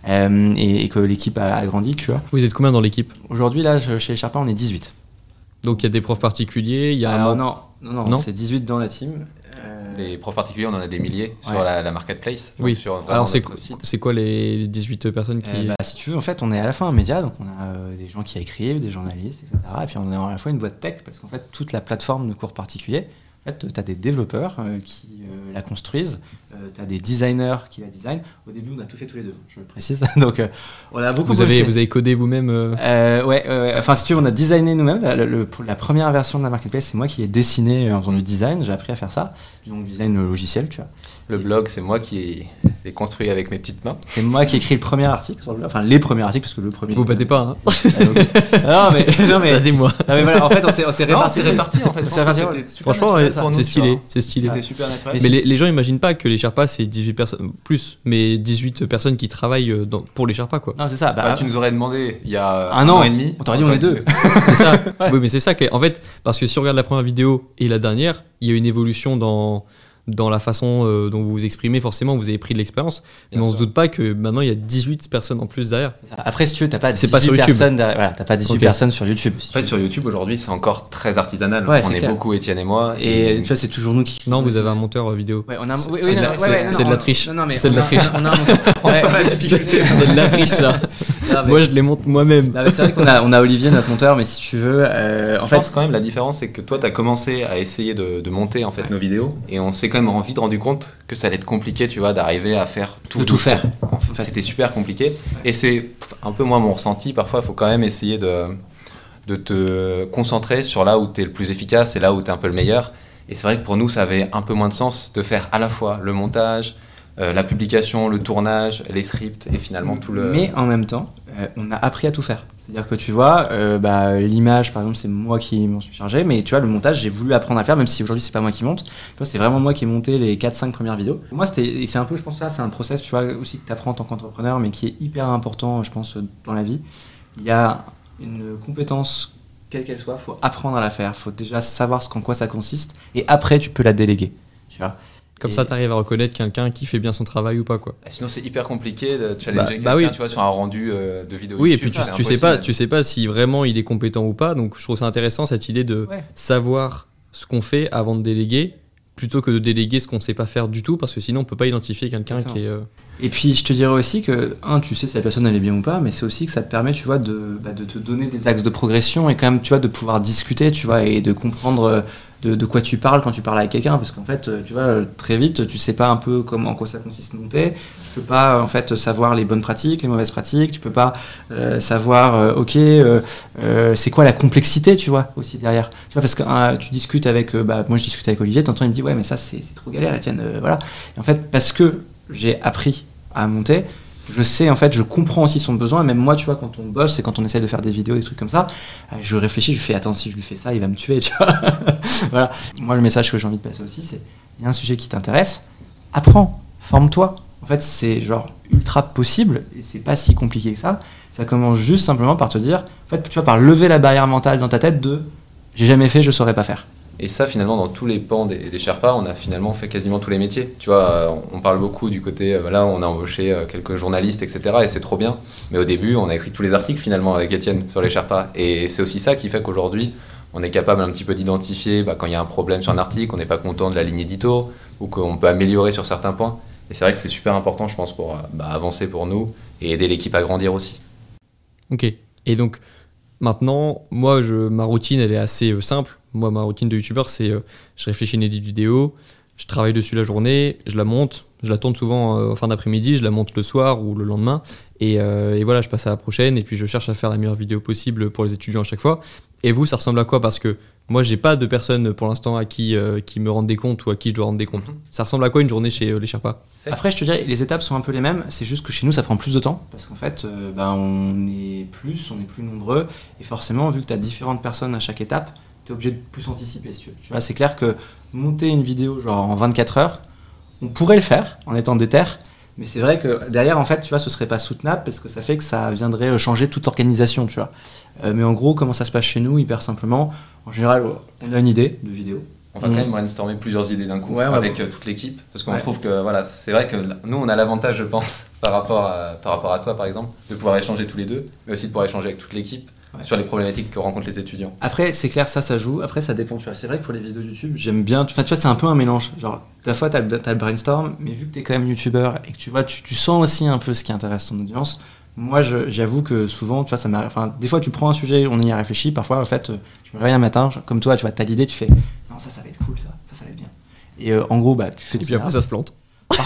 [SPEAKER 2] Et que l'équipe a grandi, tu vois.
[SPEAKER 4] Vous êtes combien dans l'équipe ?
[SPEAKER 2] Aujourd'hui, là, chez les Sherpas, on est 18.
[SPEAKER 4] Donc il y a des profs particuliers, il y a
[SPEAKER 2] non, c'est 18 dans la team.
[SPEAKER 3] Des profs particuliers, on en a des milliers sur la marketplace.
[SPEAKER 4] Oui. Alors
[SPEAKER 3] site.
[SPEAKER 4] C'est quoi les 18 personnes qui...
[SPEAKER 2] si tu veux, en fait, on est à la fois un média, donc on a des gens qui écrivent, des journalistes, etc. Et puis on est à la fois une boîte tech, parce qu'en fait, toute la plateforme de cours particuliers, en fait, tu as des développeurs qui la construisent, tu as des designers qui la designent. Au début, on a tout fait tous les deux, je le précise. Donc, on a beaucoup bossé.
[SPEAKER 4] Vous avez codé vous-même
[SPEAKER 2] Ouais. Enfin, si tu veux, on a designé nous-mêmes. La première version de la marketplace, c'est moi qui ai dessiné en faisant du design. J'ai appris à faire ça. Donc, design logiciel, tu vois.
[SPEAKER 3] Le blog, c'est moi qui l'ai construit avec mes petites mains.
[SPEAKER 2] C'est moi qui ai écrit le premier article sur le blog. Enfin, les premiers articles, parce que le premier...
[SPEAKER 4] Vous battez pas, hein.
[SPEAKER 2] Non, mais
[SPEAKER 4] ça, c'est moi.
[SPEAKER 2] Non, mais voilà, en fait, on s'est
[SPEAKER 3] répartis, en fait.
[SPEAKER 4] Franchement, c'est stylé.
[SPEAKER 3] C'était super naturel.
[SPEAKER 4] Mais les gens n'imaginent pas que les Sherpas, c'est 18 personnes, plus, mais 18 personnes qui travaillent pour les Sherpas, quoi.
[SPEAKER 2] Non, c'est ça.
[SPEAKER 3] Tu nous aurais demandé il y a
[SPEAKER 2] un an
[SPEAKER 3] et demi.
[SPEAKER 2] On t'aurait dit on est deux.
[SPEAKER 4] C'est ça. Oui, mais c'est ça. En fait, parce que si on regarde la première vidéo et la dernière, il y a une évolution dans la façon dont vous vous exprimez. Forcément, vous avez pris de l'expérience, mais on se doute pas que maintenant il y a 18 personnes en plus derrière.
[SPEAKER 2] Après, si tu veux, t'as pas 18 personnes derrière. Voilà, t'as pas 18 personnes sur YouTube.
[SPEAKER 3] En fait, sur YouTube aujourd'hui, c'est encore très artisanal.
[SPEAKER 2] Ouais,
[SPEAKER 3] on est beaucoup, Étienne et moi.
[SPEAKER 2] Et tu vois, c'est toujours nous qui.
[SPEAKER 4] Non, vous avez un monteur vidéo.
[SPEAKER 2] Ouais, on a.
[SPEAKER 4] C'est de la triche.
[SPEAKER 2] Non, mais
[SPEAKER 4] c'est de la triche.
[SPEAKER 2] On a un monteur.
[SPEAKER 4] C'est de la triche, ça. Moi, je les monte moi-même.
[SPEAKER 2] C'est vrai qu'on a Olivier, notre monteur, mais si tu veux, en fait.
[SPEAKER 3] Je pense quand même la différence, c'est que toi, t'as commencé à essayer de monter en fait nos vidéos, et on s'est quand même vite rendu compte que ça allait être compliqué, tu vois, d'arriver à faire tout
[SPEAKER 2] faire.
[SPEAKER 3] En fait, c'était super compliqué. Et c'est un peu moi mon ressenti. Parfois, il faut quand même essayer de te concentrer sur là où tu es le plus efficace et là où tu es un peu le meilleur. Et c'est vrai que pour nous, ça avait un peu moins de sens de faire à la fois le montage, la publication, le tournage, les scripts et finalement tout le...
[SPEAKER 2] Mais en même temps, on a appris à tout faire. C'est-à-dire que tu vois, l'image par exemple c'est moi qui m'en suis chargé, mais tu vois le montage j'ai voulu apprendre à faire, même si aujourd'hui c'est pas moi qui monte. Tu vois, c'est vraiment moi qui ai monté les 4-5 premières vidéos. Pour moi c'est un peu, je pense ça, c'est un process tu vois aussi que tu apprends en tant qu'entrepreneur, mais qui est hyper important je pense dans la vie. Il y a une compétence quelle qu'elle soit, faut apprendre à la faire, faut déjà savoir en quoi ça consiste, et après tu peux la déléguer. Tu vois.
[SPEAKER 4] Comme ça, tu arrives à reconnaître quelqu'un qui fait bien son travail ou pas, quoi.
[SPEAKER 3] Sinon, c'est hyper compliqué de challenger quelqu'un,
[SPEAKER 4] oui.
[SPEAKER 3] tu vois, sur un rendu de vidéo.
[SPEAKER 4] Oui,
[SPEAKER 3] YouTube,
[SPEAKER 4] et puis tu sais pas si vraiment il est compétent ou pas. Donc, je trouve ça intéressant cette idée de savoir ce qu'on fait avant de déléguer, plutôt que de déléguer ce qu'on sait pas faire du tout, parce que sinon, on peut pas identifier quelqu'un qui est.
[SPEAKER 2] Et puis, je te dirais aussi que tu sais si la personne elle est bien ou pas, mais c'est aussi que ça te permet, tu vois, de te donner des axes de progression et quand même, tu vois, de pouvoir discuter, tu vois, et de comprendre. De quoi tu parles quand tu parles avec quelqu'un, parce qu'en fait tu vois très vite tu sais pas un peu en quoi ça consiste monter, tu peux pas en fait savoir les bonnes pratiques, les mauvaises pratiques, tu peux pas savoir c'est quoi la complexité tu vois aussi derrière, tu vois, parce que tu discutes avec moi je discute avec Olivier, t'entends il me dit ouais mais ça c'est trop galère la tienne, voilà, et en fait parce que j'ai appris à monter, je sais, en fait, je comprends aussi son besoin. Même moi, tu vois, quand on bosse et quand on essaie de faire des vidéos, des trucs comme ça, je réfléchis, je fais attends, si je lui fais ça, il va me tuer, tu vois. Voilà. Moi, le message que j'ai envie de passer aussi, c'est il y a un sujet qui t'intéresse, apprends, forme-toi. En fait, c'est genre ultra possible et c'est pas si compliqué que ça. Ça commence juste simplement par te dire, en fait, tu vois, par lever la barrière mentale dans ta tête de j'ai jamais fait, je saurais pas faire.
[SPEAKER 3] Et ça, finalement, dans tous les pans des Sherpas, on a finalement fait quasiment tous les métiers. Tu vois, on parle beaucoup du côté, là, on a embauché quelques journalistes, etc. Et c'est trop bien. Mais au début, on a écrit tous les articles, finalement, avec Étienne, sur les Sherpas. Et c'est aussi ça qui fait qu'aujourd'hui, on est capable un petit peu d'identifier quand il y a un problème sur un article, on n'est pas content de la ligne édito, ou qu'on peut améliorer sur certains points. Et c'est vrai que c'est super important, je pense, pour avancer pour nous et aider l'équipe à grandir aussi.
[SPEAKER 4] Ok. Et donc, maintenant, moi, ma routine, elle est assez simple. Moi, ma routine de youtubeur, c'est je réfléchis à une édite vidéo, je travaille dessus la journée, je la monte, je la tourne souvent en fin d'après-midi, je la monte le soir ou le lendemain, et voilà, je passe à la prochaine, et puis je cherche à faire la meilleure vidéo possible pour les étudiants à chaque fois. Et vous, ça ressemble à quoi? Parce que moi, j'ai pas de personnes pour l'instant à qui me rendent des comptes ou à qui je dois rendre des comptes. Ça ressemble à quoi une journée chez les Sherpas?
[SPEAKER 2] Après, je te dirais, les étapes sont un peu les mêmes, c'est juste que chez nous, ça prend plus de temps, parce qu'en fait, on est plus nombreux, et forcément, vu que tu as différentes personnes à chaque étape, tu es obligé de plus anticiper, si tu veux. Tu vois, c'est clair que monter une vidéo genre en 24 heures, on pourrait le faire en étant déter, mais c'est vrai que derrière, en fait, tu vois, ce serait pas soutenable parce que ça fait que ça viendrait changer toute organisation, tu vois. Mais en gros, comment ça se passe chez nous? Hyper simplement, en général, on a une idée de vidéo.
[SPEAKER 3] On va quand même brainstormer plusieurs idées d'un coup avec toute l'équipe, parce qu'on trouve que voilà, c'est vrai que nous, on a l'avantage, je pense, par rapport à toi, par exemple, de pouvoir échanger tous les deux, mais aussi de pouvoir échanger avec toute l'équipe. Sur les problématiques que rencontrent les étudiants.
[SPEAKER 2] Après, c'est clair, ça joue. Après, ça dépend. Tu vois, c'est vrai que pour les vidéos YouTube, j'aime bien. Enfin, tu vois, c'est un peu un mélange. Genre, la fois, t'as le brainstorm, mais vu que t'es quand même YouTubeur et que tu vois, tu sens aussi un peu ce qui intéresse ton audience. Moi, j'avoue que souvent, tu vois, ça m'arrive. Enfin, des fois, tu prends un sujet, on y a réfléchi. Parfois, en fait, je me réveille un matin, comme toi, tu vois, t'as l'idée, tu fais, non, ça va être cool, ça va être bien. Et en gros, tu fais.
[SPEAKER 4] Et puis après, ça se plante.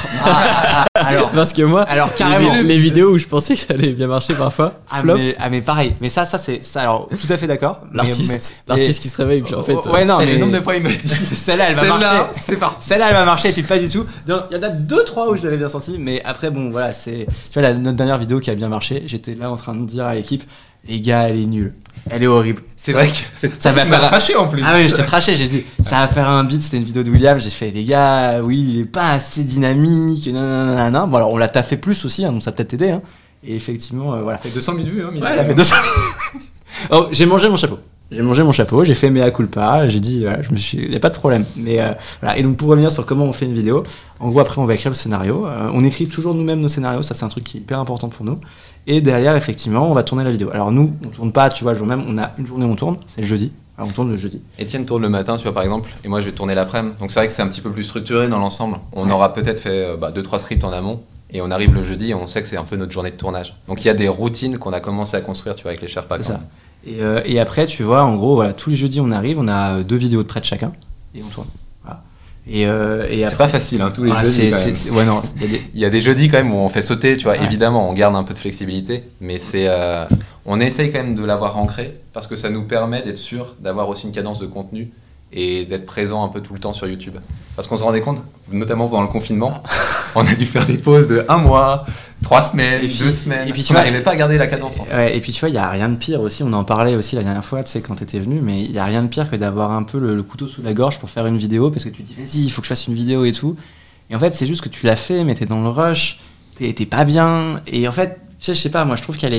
[SPEAKER 2] Alors,
[SPEAKER 4] parce que moi,
[SPEAKER 2] carrément,
[SPEAKER 4] les vidéos où je pensais que ça allait bien marcher parfois, flop.
[SPEAKER 2] Mais pareil, mais ça c'est ça, alors tout à fait d'accord.
[SPEAKER 4] L'artiste qui se réveille, puis en fait.
[SPEAKER 2] Ouais, non, mais
[SPEAKER 3] le nombre de fois il m'a dit
[SPEAKER 2] celle-là elle va marcher.
[SPEAKER 3] C'est parti.
[SPEAKER 2] Celle-là elle va marcher, et puis pas du tout. Donc, il y en a 2-3 où je l'avais bien senti, mais après, bon, voilà, c'est. Tu vois, notre dernière vidéo qui a bien marché, j'étais là en train de dire à l'équipe, les gars, elle est nulle. Elle est horrible.
[SPEAKER 3] C'est vrai que
[SPEAKER 2] ça va faire
[SPEAKER 3] traché en plus.
[SPEAKER 2] Ah oui, j'étais traché, j'ai dit ça va faire un beat, c'était une vidéo de William, j'ai fait les gars, oui, il est pas assez dynamique, non. Bon alors on l'a taffé plus aussi, donc ça a peut-être aidé, hein. Et effectivement voilà.
[SPEAKER 3] Elle fait 200 000 vues, hein.
[SPEAKER 2] Ouais, elle a fait 200 000. Oh, j'ai mangé mon chapeau, j'ai fait mea culpa, j'ai dit voilà, y a pas de problème. Mais voilà, et donc pour revenir sur comment on fait une vidéo, en gros après on va écrire le scénario, on écrit toujours nous-mêmes nos scénarios, ça c'est un truc qui est hyper important pour nous. Et derrière, effectivement, on va tourner la vidéo. Alors nous, on tourne pas, tu vois, le jour même, on a une journée où on tourne, c'est le jeudi. Alors on tourne le jeudi.
[SPEAKER 3] Étienne tourne le matin, tu vois, par exemple, et moi je vais tourner l'après-midi. Donc c'est vrai que c'est un petit peu plus structuré dans l'ensemble. On aura peut-être fait 2-3 scripts en amont, et on arrive le jeudi et on sait que c'est un peu notre journée de tournage. Donc il y a des routines qu'on a commencé à construire, tu vois, avec les Sherpas.
[SPEAKER 2] C'est ça. Et après, tu vois, en gros, voilà, tous les jeudis, on arrive, on a 2 vidéos de près de chacun, et on tourne. Voilà. Et
[SPEAKER 3] c'est
[SPEAKER 2] après,
[SPEAKER 3] pas facile, hein, tous les jeudis.
[SPEAKER 2] Ouais, non,
[SPEAKER 3] il y a des jeudis quand même où on fait sauter, tu vois. Ouais. Évidemment, on garde un peu de flexibilité, mais on essaye quand même de l'avoir ancré parce que ça nous permet d'être sûr d'avoir aussi une cadence de contenu et d'être présent un peu tout le temps sur YouTube. Parce qu'on se rendait compte, notamment pendant le confinement, on a dû faire des pauses de 1 mois, 3 semaines, 2 semaines.
[SPEAKER 2] Et puis
[SPEAKER 3] on n'arrivait pas à garder la cadence. En fait.
[SPEAKER 2] Ouais, et puis tu vois, il n'y a rien de pire aussi, on en parlait aussi la dernière fois, tu sais, quand tu étais venu, mais il n'y a rien de pire que d'avoir un peu le couteau sous la gorge pour faire une vidéo, parce que tu te dis, vas-y, il faut que je fasse une vidéo et tout. Et en fait, c'est juste que tu l'as fait, mais t'es dans le rush, t'es pas bien, et en fait, je sais pas, moi je trouve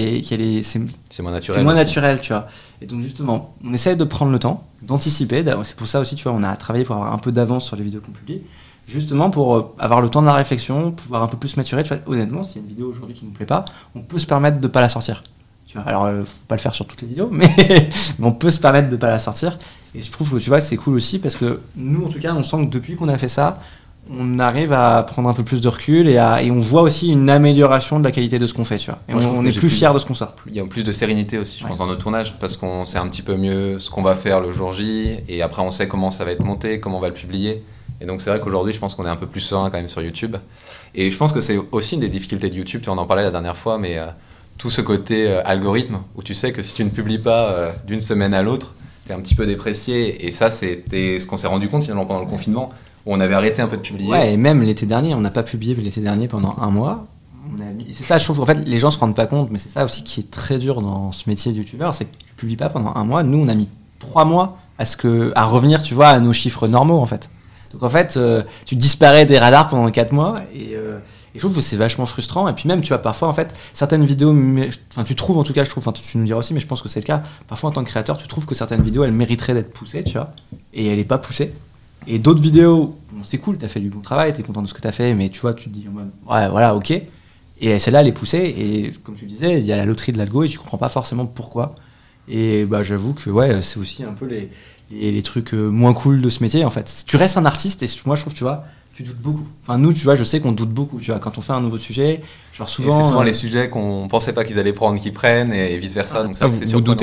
[SPEAKER 3] c'est moins naturel.
[SPEAKER 2] C'est moins naturel, tu vois. Et donc justement, on essaie de prendre le temps, d'anticiper. C'est pour ça aussi, tu vois, on a travaillé pour avoir un peu d'avance sur les vidéos qu'on publie, justement pour avoir le temps de la réflexion, pouvoir un peu plus maturer. Tu vois, honnêtement, s'il y a une vidéo aujourd'hui qui nous plaît pas, on peut se permettre de pas la sortir. Tu vois, alors faut pas le faire sur toutes les vidéos, mais on peut se permettre de pas la sortir. Et je trouve que tu vois, c'est cool aussi parce que nous, en tout cas, on sent que depuis qu'on a fait ça, on arrive à prendre un peu plus de recul et on voit aussi une amélioration de la qualité de ce qu'on fait, tu vois. Et on est plus fiers de ce qu'on sort.
[SPEAKER 3] Il y a plus de sérénité aussi, je pense, dans notre tournage, parce qu'on sait un petit peu mieux ce qu'on va faire le jour J, et après on sait comment ça va être monté, comment on va le publier. Et donc c'est vrai qu'aujourd'hui, je pense qu'on est un peu plus serein quand même sur YouTube. Et je pense que c'est aussi une des difficultés de YouTube, tu en parlais la dernière fois, mais tout ce côté algorithme, où tu sais que si tu ne publies pas d'une semaine à l'autre, t'es un petit peu déprécié. Et ça, c'était ce qu'on s'est rendu compte finalement pendant le confinement, où on avait arrêté un peu de publier.
[SPEAKER 2] Ouais, et même l'été dernier, on n'a pas publié l'été dernier pendant 1 mois. C'est ça, je trouve, en fait, les gens se rendent pas compte, mais c'est ça aussi qui est très dur dans ce métier de youtubeur, c'est que tu publies pas pendant 1 mois. Nous, on a mis 3 mois à revenir, tu vois, à nos chiffres normaux, en fait. Donc, en fait, tu disparais des radars pendant 4 mois, et je trouve que c'est vachement frustrant. Et puis même, tu vois, parfois, en fait, certaines vidéos, enfin, tu trouves, en tout cas, je trouve, enfin, tu nous diras aussi, mais je pense que c'est le cas, parfois, en tant que créateur, tu trouves que certaines vidéos, elles mériteraient d'être poussées, tu vois, et elle est pas poussée. Et d'autres vidéos, bon, c'est cool, t'as fait du bon travail, t'es content de ce que t'as fait, mais tu vois, tu te dis, ouais, voilà, ok. Et celle-là, elle est poussée, et comme tu disais, il y a la loterie de l'algo, et tu comprends pas forcément pourquoi. Et bah, j'avoue que ouais, c'est aussi un peu les trucs moins cool de ce métier, en fait. Tu restes un artiste, et moi, je trouve, tu vois, tu doutes beaucoup. Enfin, nous, tu vois, je sais qu'on doute beaucoup, tu vois, quand on fait un nouveau sujet, genre souvent...
[SPEAKER 3] Et c'est souvent les sujets qu'on pensait pas qu'ils allaient prendre, qu'ils prennent, et vice-versa, donc ça, c'est
[SPEAKER 4] vous doutez ?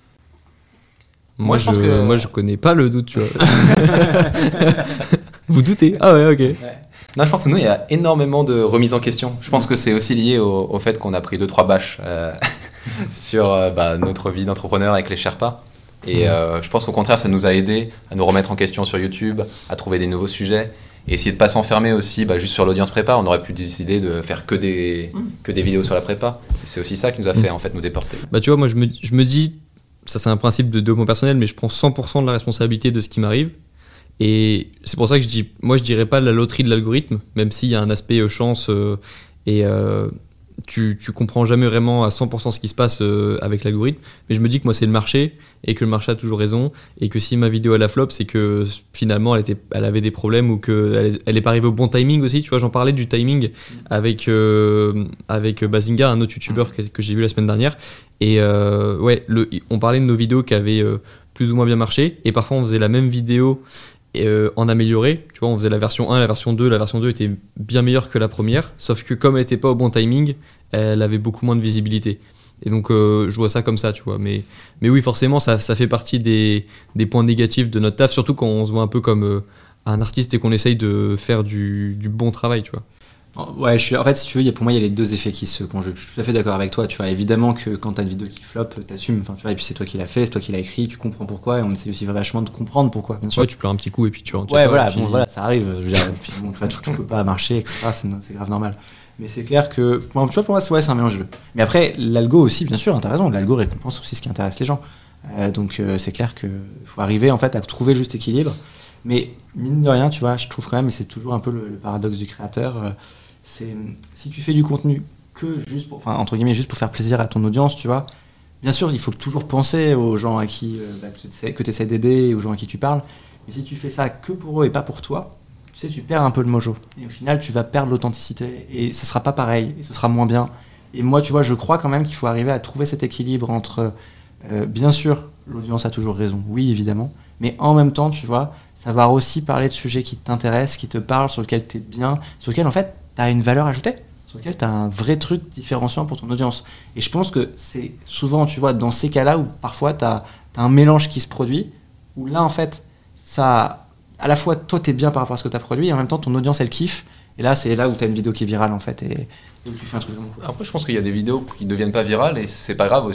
[SPEAKER 4] Moi, je connais pas le doute, tu vois. Vous doutez ? Ah ouais, ok. Ouais.
[SPEAKER 3] Non, je pense que nous, il y a énormément de remises en question. Je pense que c'est aussi lié au fait qu'on a pris 2-3 bâches sur notre vie d'entrepreneur avec les Sherpas. Et je pense qu'au contraire, ça nous a aidé à nous remettre en question sur YouTube, à trouver des nouveaux sujets, et essayer de pas s'enfermer aussi juste sur l'audience prépa. On aurait pu décider de faire que des vidéos sur la prépa. Et c'est aussi ça qui nous a fait en fait nous déporter.
[SPEAKER 4] Bah tu vois, moi je me dis, ça c'est un principe de développement personnel, mais je prends 100% de la responsabilité de ce qui m'arrive. Et c'est pour ça que je dirais pas la loterie de l'algorithme, même s'il y a un aspect chance tu comprends jamais vraiment à 100% ce qui se passe avec l'algorithme. Mais je me dis que moi c'est le marché, et que le marché a toujours raison, et que si ma vidéo elle a flop, c'est que finalement elle avait des problèmes, ou qu'elle est pas arrivée au bon timing aussi. Tu vois, j'en parlais du timing avec Bazinga, un autre youtubeur que j'ai vu la semaine dernière. Et on parlait de nos vidéos qui avaient plus ou moins bien marché, et parfois on faisait la même vidéo en amélioré, tu vois, on faisait la version 1, la version 2 était bien meilleure que la première, sauf que comme elle était pas au bon timing, elle avait beaucoup moins de visibilité. Et donc je vois ça comme ça, tu vois, mais oui, forcément ça fait partie des points négatifs de notre taf, surtout quand on se voit un peu comme un artiste et qu'on essaye de faire du bon travail, tu vois.
[SPEAKER 2] Ouais, en fait, si tu veux, pour moi, il y a les deux effets qui se conjuguent. Je suis tout à fait d'accord avec toi, tu vois. Évidemment que quand t'as une vidéo qui flop, t'assumes, enfin, tu vois, et puis c'est toi qui l'as fait, c'est toi qui l'as écrit, tu comprends pourquoi, et on essaie aussi vachement de comprendre pourquoi, bien sûr.
[SPEAKER 4] Ouais, tu pleures un petit coup, et puis tu rentres.
[SPEAKER 2] Ouais, voilà, voilà, ça arrive. Je veux dire, tout peut pas marcher, etc. C'est grave normal. Mais c'est clair que, tu vois, pour moi, c'est un mélange de deux. Mais après, l'algo aussi, bien sûr, t'as raison, l'algo récompense aussi ce qui intéresse les gens. Donc, c'est clair qu'il faut arriver, en fait, à trouver le juste équilibre. Mais, mine de rien, tu vois, je trouve quand même, et c'est toujours un peu le paradoxe du créateur, c'est si tu fais du contenu que juste pour, enfin, entre guillemets, juste pour faire plaisir à ton audience, tu vois, bien sûr il faut toujours penser aux gens à qui que tu essaies d'aider, aux gens à qui tu parles, mais si tu fais ça que pour eux et pas pour toi, tu sais, tu perds un peu le mojo, et au final tu vas perdre l'authenticité, et ce sera pas pareil, et ce sera moins bien. Et moi, tu vois, je crois quand même qu'il faut arriver à trouver cet équilibre entre bien sûr l'audience a toujours raison, oui évidemment, mais en même temps, tu vois, savoir aussi parler de sujets qui t'intéressent, qui te parlent, sur lesquels t'es bien, sur lesquels en fait t'as une valeur ajoutée, sur lequel t'as un vrai truc différenciant pour ton audience. Et je pense que c'est souvent, tu vois, dans ces cas-là où parfois t'as un mélange qui se produit, où là, en fait, ça, à la fois, toi, t'es bien par rapport à ce que t'as produit, et en même temps, ton audience, elle kiffe. Et là, c'est là où t'as une vidéo qui est virale, en fait, et où tu fais un truc vraiment cool.
[SPEAKER 3] Après, je pense qu'il y a des vidéos qui ne deviennent pas virales, et c'est pas grave aussi.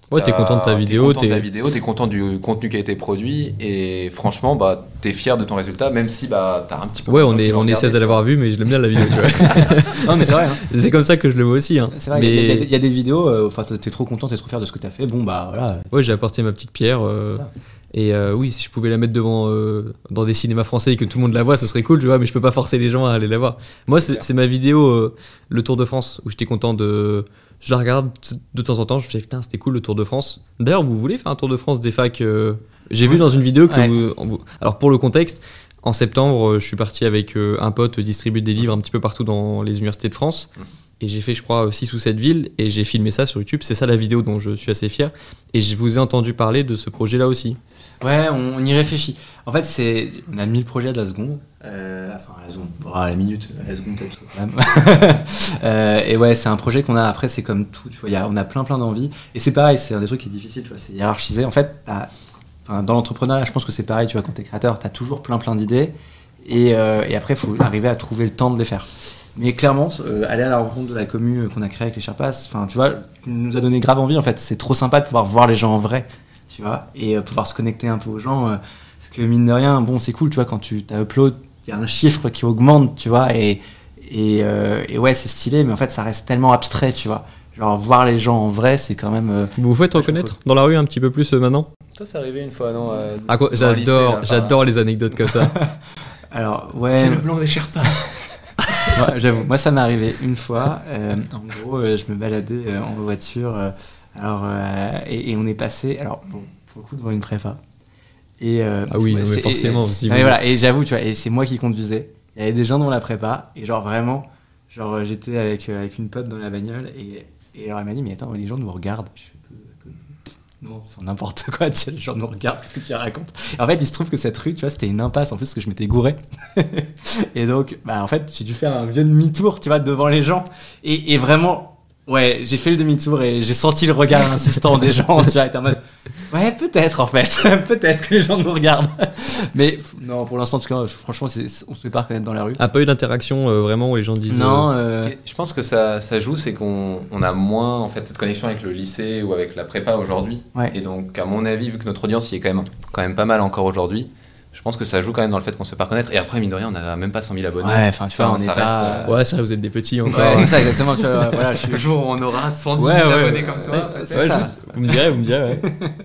[SPEAKER 4] Ouais, t'es content de ta vidéo,
[SPEAKER 3] t'es content du contenu qui a été produit et franchement, bah, t'es fier de ton résultat, même si bah, t'as un petit peu.
[SPEAKER 4] Ouais, on est 16 à l'avoir vu, mais je l'aime bien la vidéo, tu vois.
[SPEAKER 2] Non, mais c'est vrai. Hein.
[SPEAKER 4] C'est comme ça que je le vois aussi. Hein.
[SPEAKER 2] C'est vrai,
[SPEAKER 4] mais...
[SPEAKER 2] il y a des vidéos, enfin, t'es trop content, t'es trop fier de ce que t'as fait. Bon, bah voilà.
[SPEAKER 4] Ouais, j'ai apporté ma petite pierre. Et oui, si je pouvais la mettre devant dans des cinémas français et que tout le monde la voit, ce serait cool, tu vois, mais je peux pas forcer les gens à aller la voir. Moi, c'est ma vidéo, le Tour de France, où j'étais content de. Je la regarde de temps en temps, je me dis putain, c'était cool le Tour de France. D'ailleurs, vous voulez faire un Tour de France des facs J'ai vu dans une vidéo que alors, pour le contexte, en septembre, je suis parti avec un pote distribuer des livres un petit peu partout dans les universités de France. Et j'ai fait, je crois, 6 ou 7 villes et j'ai filmé ça sur YouTube. C'est ça la vidéo dont je suis assez fier. Et je vous ai entendu parler de ce projet-là aussi.
[SPEAKER 2] Ouais, on y réfléchit. En fait, on a 1000 projets à la seconde. Enfin, à la seconde, à la minute, à la seconde peut-être quand même. Et ouais, c'est un projet qu'on a. Après, c'est comme tout, tu vois, on a plein d'envies. Et c'est pareil, c'est un des trucs qui est difficile, tu vois, c'est hiérarchisé. En fait, dans l'entrepreneuriat, je pense que c'est pareil, tu vois, quand t'es créateur, t'as toujours plein d'idées. Et après, il faut arriver à trouver le temps de les faire. Mais clairement, aller à la rencontre de la commu qu'on a créée avec les Sherpas, enfin, tu vois, nous a donné grave envie. En fait, c'est trop sympa de pouvoir voir les gens en vrai, tu vois, et pouvoir se connecter un peu aux gens. Parce que mine de rien, bon, c'est cool, tu vois, quand tu upload, il y a un chiffre qui augmente, tu vois, et ouais, c'est stylé, mais en fait, ça reste tellement abstrait, tu vois. Genre, voir les gens en vrai, c'est quand même.
[SPEAKER 4] Vous vous faites reconnaître dans la rue un petit peu plus maintenant ?
[SPEAKER 3] Ça, c'est arrivé une fois, non
[SPEAKER 4] J'adore les anecdotes comme ça.
[SPEAKER 2] Alors, ouais.
[SPEAKER 3] C'est le blanc des Sherpas.
[SPEAKER 2] Ouais, j'avoue, moi ça m'est arrivé une fois. En gros, je me baladais en voiture. Et on est passé. Alors, bon, pour le coup, devant une prépa.
[SPEAKER 4] Ah oui, mais forcément.
[SPEAKER 2] Voilà, et j'avoue, tu vois, et c'est moi qui conduisais. Il y avait des gens dans la prépa. Et genre, vraiment, j'étais avec une pote dans la bagnole. Et alors, elle m'a dit, mais attends, les gens nous regardent. Je fais, non, c'est n'importe quoi, tu sais, les gens nous regardent, qu'est-ce que tu racontes. En fait, il se trouve que cette rue, tu vois, c'était une impasse en plus, parce que je m'étais gouré. Et donc, bah, en fait, j'ai dû faire un vieux demi-tour, tu vois, devant les gens. Et vraiment, ouais, j'ai fait le demi-tour et j'ai senti le regard insistant des gens, tu vois, et t'es en mode, ouais, peut-être en fait, peut-être que les gens nous regardent. Mais non, pour l'instant, en tout cas, franchement, on se fait pas reconnaître dans la rue.
[SPEAKER 4] Ah, pas eu d'interaction vraiment où les gens disent.
[SPEAKER 2] Non,
[SPEAKER 3] je pense que ça joue, c'est qu'on a moins en fait cette connexion avec le lycée ou avec la prépa aujourd'hui.
[SPEAKER 2] Ouais.
[SPEAKER 3] Et donc, à mon avis, vu que notre audience y est quand même pas mal encore aujourd'hui, je pense que ça joue quand même dans le fait qu'on se fait pas reconnaître. Et après, mine de rien, on a même pas 100 000 abonnés.
[SPEAKER 2] Ouais, enfin, tu vois, on est pas.
[SPEAKER 4] Ouais, ça, vous êtes des petits encore.
[SPEAKER 2] Ouais, c'est ça, exactement. Tu vois, voilà,
[SPEAKER 3] Le jour où on aura 110 000 abonnés comme toi.
[SPEAKER 2] Ouais, c'est ça.
[SPEAKER 4] Vous me direz, ouais.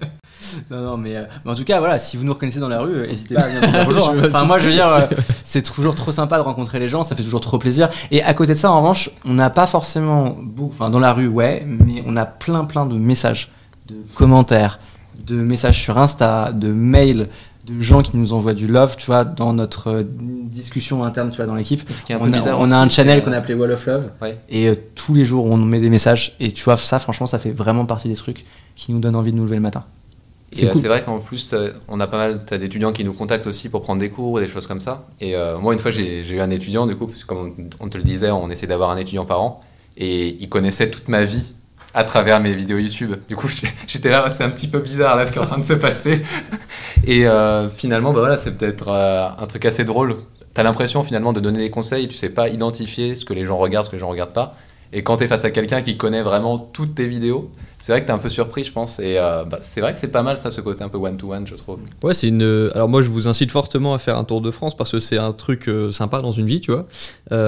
[SPEAKER 2] Non, mais en tout cas, voilà, si vous nous reconnaissez dans la rue, n'hésitez pas à venir nous dire bonjour. Enfin, moi, je veux dire, c'est toujours trop sympa de rencontrer les gens, ça fait toujours trop plaisir. Et à côté de ça, en revanche, on n'a pas forcément, enfin, dans la rue, ouais, mais on a plein de messages, de commentaires, de messages sur Insta, de mails, de gens qui nous envoient du love, tu vois, dans notre discussion interne, tu vois, dans l'équipe. On a un channel qu'on a appelé Wall of Love,
[SPEAKER 3] ouais.
[SPEAKER 2] Et tous les jours, on met des messages, et tu vois, ça, franchement, ça fait vraiment partie des trucs qui nous donnent envie de nous lever le matin.
[SPEAKER 3] Et c'est vrai qu'en plus, on a pas mal d'étudiants qui nous contactent aussi pour prendre des cours ou des choses comme ça. Et moi, une fois, j'ai eu un étudiant, du coup, parce que comme on te le disait, on essaie d'avoir un étudiant par an, et il connaissait toute ma vie à travers mes vidéos YouTube. Du coup, j'étais là, c'est un petit peu bizarre là ce qui est en train de se passer. Et finalement, bah voilà, c'est peut-être un truc assez drôle. T'as l'impression finalement de donner des conseils, tu sais pas identifier ce que les gens regardent, ce que les gens regardent pas. Et quand t'es face à quelqu'un qui connaît vraiment toutes tes vidéos, c'est vrai que t'es un peu surpris, je pense. Et c'est vrai que c'est pas mal ça, ce côté un peu one-to-one, je trouve.
[SPEAKER 4] Ouais, alors moi, je vous incite fortement à faire un tour de France parce que c'est un truc sympa dans une vie, tu vois.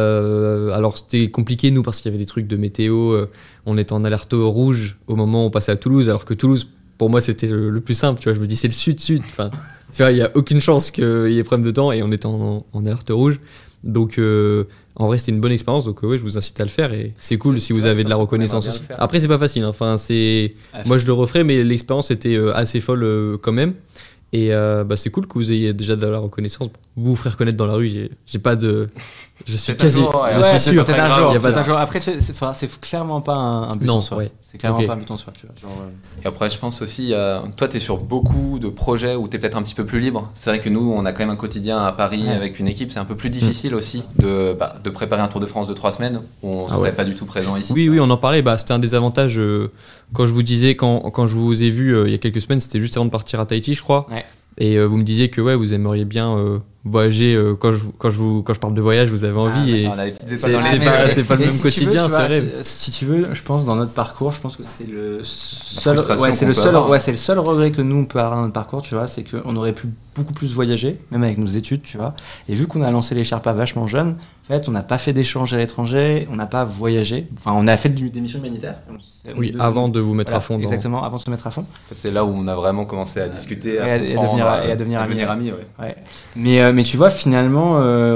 [SPEAKER 4] Alors c'était compliqué, nous, parce qu'il y avait des trucs de météo. On était en alerte rouge au moment où on passait à Toulouse, alors que Toulouse, pour moi, c'était le plus simple, tu vois. Je me dis, c'est le sud-sud. Enfin, tu vois, il n'y a aucune chance qu'il y ait problème de temps et on était en alerte rouge. Donc, en vrai, c'était une bonne expérience. Donc, ouais, je vous incite à le faire. Et c'est cool si vous avez de la reconnaissance aussi. Après, c'est pas facile. Hein. Enfin, moi, je le referai, mais l'expérience était assez folle quand même. Et c'est cool que vous ayez déjà de la reconnaissance. Vous ferez reconnaître dans la rue. J'ai pas de. Je suis quasi.
[SPEAKER 2] Je suis sûr. Peut-être un jour. Il y a pas un jour. Après, c'est clairement pas un but en soi.
[SPEAKER 4] Ouais.
[SPEAKER 2] C'est clairement pas un but en soi. Tu vois.
[SPEAKER 3] Et après, je pense aussi, toi, t'es sur beaucoup de projets où t'es peut-être un petit peu plus libre. C'est vrai que nous, on a quand même un quotidien à Paris avec une équipe. C'est un peu plus difficile aussi de préparer un Tour de France de 3 semaines où on serait pas du tout présent ici.
[SPEAKER 4] Oui, on en parlait. C'était un des avantages. Quand je vous disais, quand je vous ai vu il y a quelques semaines, c'était juste avant de partir à Tahiti, je crois.
[SPEAKER 2] Ouais.
[SPEAKER 4] Et vous me disiez que vous aimeriez bien voyager, quand je parle de voyage, vous avez envie. Et
[SPEAKER 3] on a des petites étoiles dans les yeux.
[SPEAKER 4] c'est pas le même quotidien, c'est vrai.
[SPEAKER 2] Si tu veux, je pense dans notre parcours, je pense que c'est le seul,
[SPEAKER 3] frustration
[SPEAKER 2] c'est
[SPEAKER 3] qu'on
[SPEAKER 2] le
[SPEAKER 3] peut
[SPEAKER 2] seul,
[SPEAKER 3] avoir.
[SPEAKER 2] c'est le seul regret que nous on peut avoir dans notre parcours, tu vois, c'est qu'on aurait pu beaucoup plus voyager, même avec nos études, tu vois. Et vu qu'on a lancé les Sherpas vachement jeunes, en fait, on n'a pas fait d'échanges à l'étranger, on n'a pas voyagé. Enfin, on a fait des missions humanitaires.
[SPEAKER 4] Oui, avant de vous mettre
[SPEAKER 2] Voilà,
[SPEAKER 4] à fond.
[SPEAKER 2] Exactement, avant de se mettre à fond.
[SPEAKER 3] En fait, c'est là où on a vraiment commencé à discuter,
[SPEAKER 2] Et à devenir
[SPEAKER 3] amis. Ouais.
[SPEAKER 2] Ouais. Mais tu vois, finalement,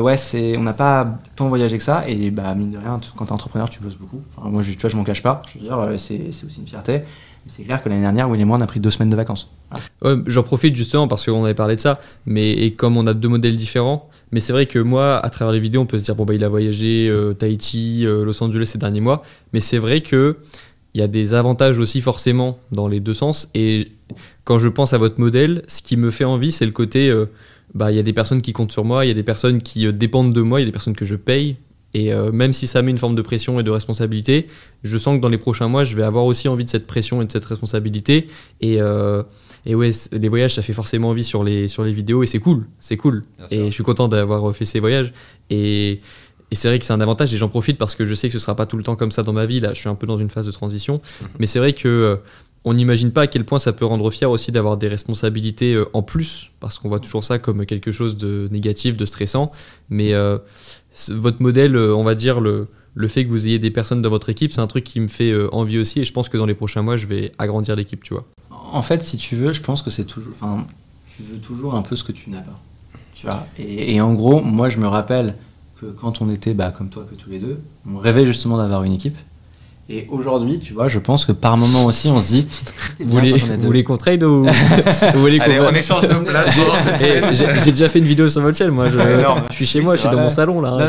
[SPEAKER 2] on n'a pas tant voyagé que ça. Et bah, mine de rien, quand t'es entrepreneur, tu bosses beaucoup. Enfin, moi, tu vois, je m'en cache pas. Je veux dire, c'est aussi une fierté. Mais c'est clair que l'année dernière, Will et moi, on a pris 2 semaines de vacances. Voilà.
[SPEAKER 4] Ouais, j'en profite justement parce qu'on avait parlé de ça. Et comme on a 2 modèles différents, mais c'est vrai que moi, à travers les vidéos, on peut se dire, bon, bah, il a voyagé Tahiti, Los Angeles ces derniers mois. Mais c'est vrai que il y a des avantages aussi forcément dans les 2 sens. Et quand je pense à votre modèle, ce qui me fait envie, c'est le côté, il y a des personnes qui comptent sur moi, il y a des personnes qui dépendent de moi, il y a des personnes que je paye. Et même si ça met une forme de pression et de responsabilité, je sens que dans les prochains mois, je vais avoir aussi envie de cette pression et de cette responsabilité. Et ouais, les voyages, ça fait forcément envie sur les vidéos et c'est cool. Et je suis content d'avoir fait ces voyages. Et c'est vrai que c'est un avantage et j'en profite parce que je sais que ce sera pas tout le temps comme ça dans ma vie. Là, je suis un peu dans une phase de transition. Mais c'est vrai que on n'imagine pas à quel point ça peut rendre fier aussi d'avoir des responsabilités en plus, parce qu'on voit toujours ça comme quelque chose de négatif, de stressant. Mais votre modèle, on va dire, le fait que vous ayez des personnes dans votre équipe, c'est un truc qui me fait envie aussi. Et je pense que dans les prochains mois, je vais agrandir l'équipe, tu vois.
[SPEAKER 2] En fait, si tu veux, je pense que c'est toujours... Enfin, tu veux toujours un peu ce que tu n'as pas. Tu vois. Et en gros, moi, je me rappelle que quand on était, comme toi, que tous les deux, on rêvait justement d'avoir une équipe. Et aujourd'hui, tu vois, je pense que par moment aussi, on se dit...
[SPEAKER 4] Vous voulez qu'on trade ou vous voulez
[SPEAKER 3] Allez, on échange nos places.
[SPEAKER 4] J'ai déjà fait une vidéo sur votre chaîne, moi. Je suis chez moi, je suis dans mon salon, là.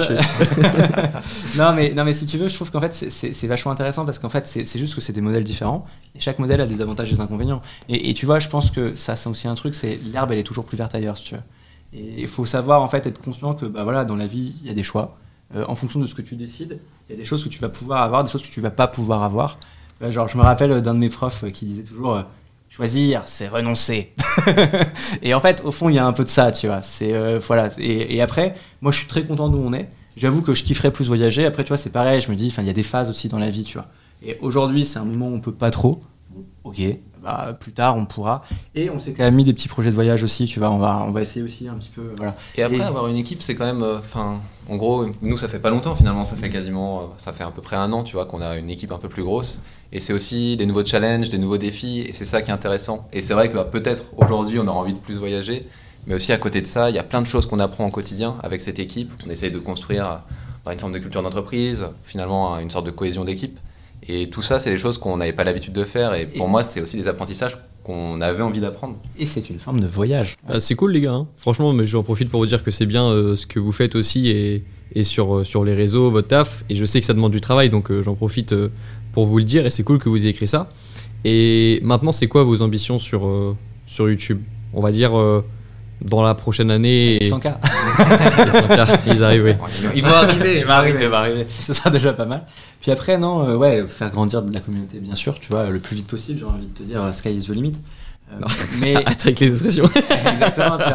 [SPEAKER 2] Non, mais si tu veux, je trouve qu'en fait, c'est vachement intéressant parce qu'en fait, c'est juste que c'est des modèles différents. Et chaque modèle a des avantages et des inconvénients. Et tu vois, je pense que ça, c'est aussi un truc, c'est l'herbe, elle est toujours plus verte ailleurs, si tu veux. Et il faut savoir, en fait, être conscient que, dans la vie, il y a des choix. En fonction de ce que tu décides, il y a des choses que tu vas pouvoir avoir, des choses que tu vas pas pouvoir avoir. Genre, je me rappelle d'un de mes profs qui disait toujours choisir, c'est renoncer. Et en fait, au fond, il y a un peu de ça, tu vois. Voilà. Et après, moi, je suis très content d'où on est. J'avoue que je kifferais plus voyager. Après, tu vois, c'est pareil. Je me dis, il y a des phases aussi dans la vie, tu vois. Et aujourd'hui, c'est un moment où on peut pas trop. Bon, ok. Plus tard on pourra, et on s'est quand même mis des petits projets de voyage aussi, tu vois, on va essayer aussi un petit peu, voilà.
[SPEAKER 3] Et après, avoir une équipe, c'est quand même, en gros, nous ça fait pas longtemps finalement, ça fait à peu près 1 an, tu vois, qu'on a une équipe un peu plus grosse, et c'est aussi des nouveaux challenges, des nouveaux défis, et c'est ça qui est intéressant. Et c'est vrai que peut-être aujourd'hui on aura envie de plus voyager, mais aussi à côté de ça, il y a plein de choses qu'on apprend au quotidien avec cette équipe. On essaye de construire une forme de culture d'entreprise, finalement une sorte de cohésion d'équipe. Et tout ça, c'est des choses qu'on n'avait pas l'habitude de faire. Et pour moi, c'est aussi des apprentissages qu'on avait envie d'apprendre.
[SPEAKER 2] Et c'est une forme de voyage.
[SPEAKER 4] C'est cool, les gars. Hein. Franchement, mais j'en profite pour vous dire que c'est bien ce que vous faites aussi et sur les réseaux, votre taf. Et je sais que ça demande du travail, donc j'en profite pour vous le dire. Et c'est cool que vous ayez écrit ça. Et maintenant, c'est quoi vos ambitions sur YouTube ? On va dire dans la prochaine année.
[SPEAKER 2] Les 100K.
[SPEAKER 4] Les 100K, ils arrivent, oui.
[SPEAKER 3] Ils vont arriver.
[SPEAKER 2] Il va arriver. Ce sera déjà pas mal. Puis après, faire grandir la communauté, bien sûr, tu vois, le plus vite possible, j'ai envie de te dire, sky is the limit. Mais
[SPEAKER 4] avec les expressions.
[SPEAKER 2] Exactement, tu vois.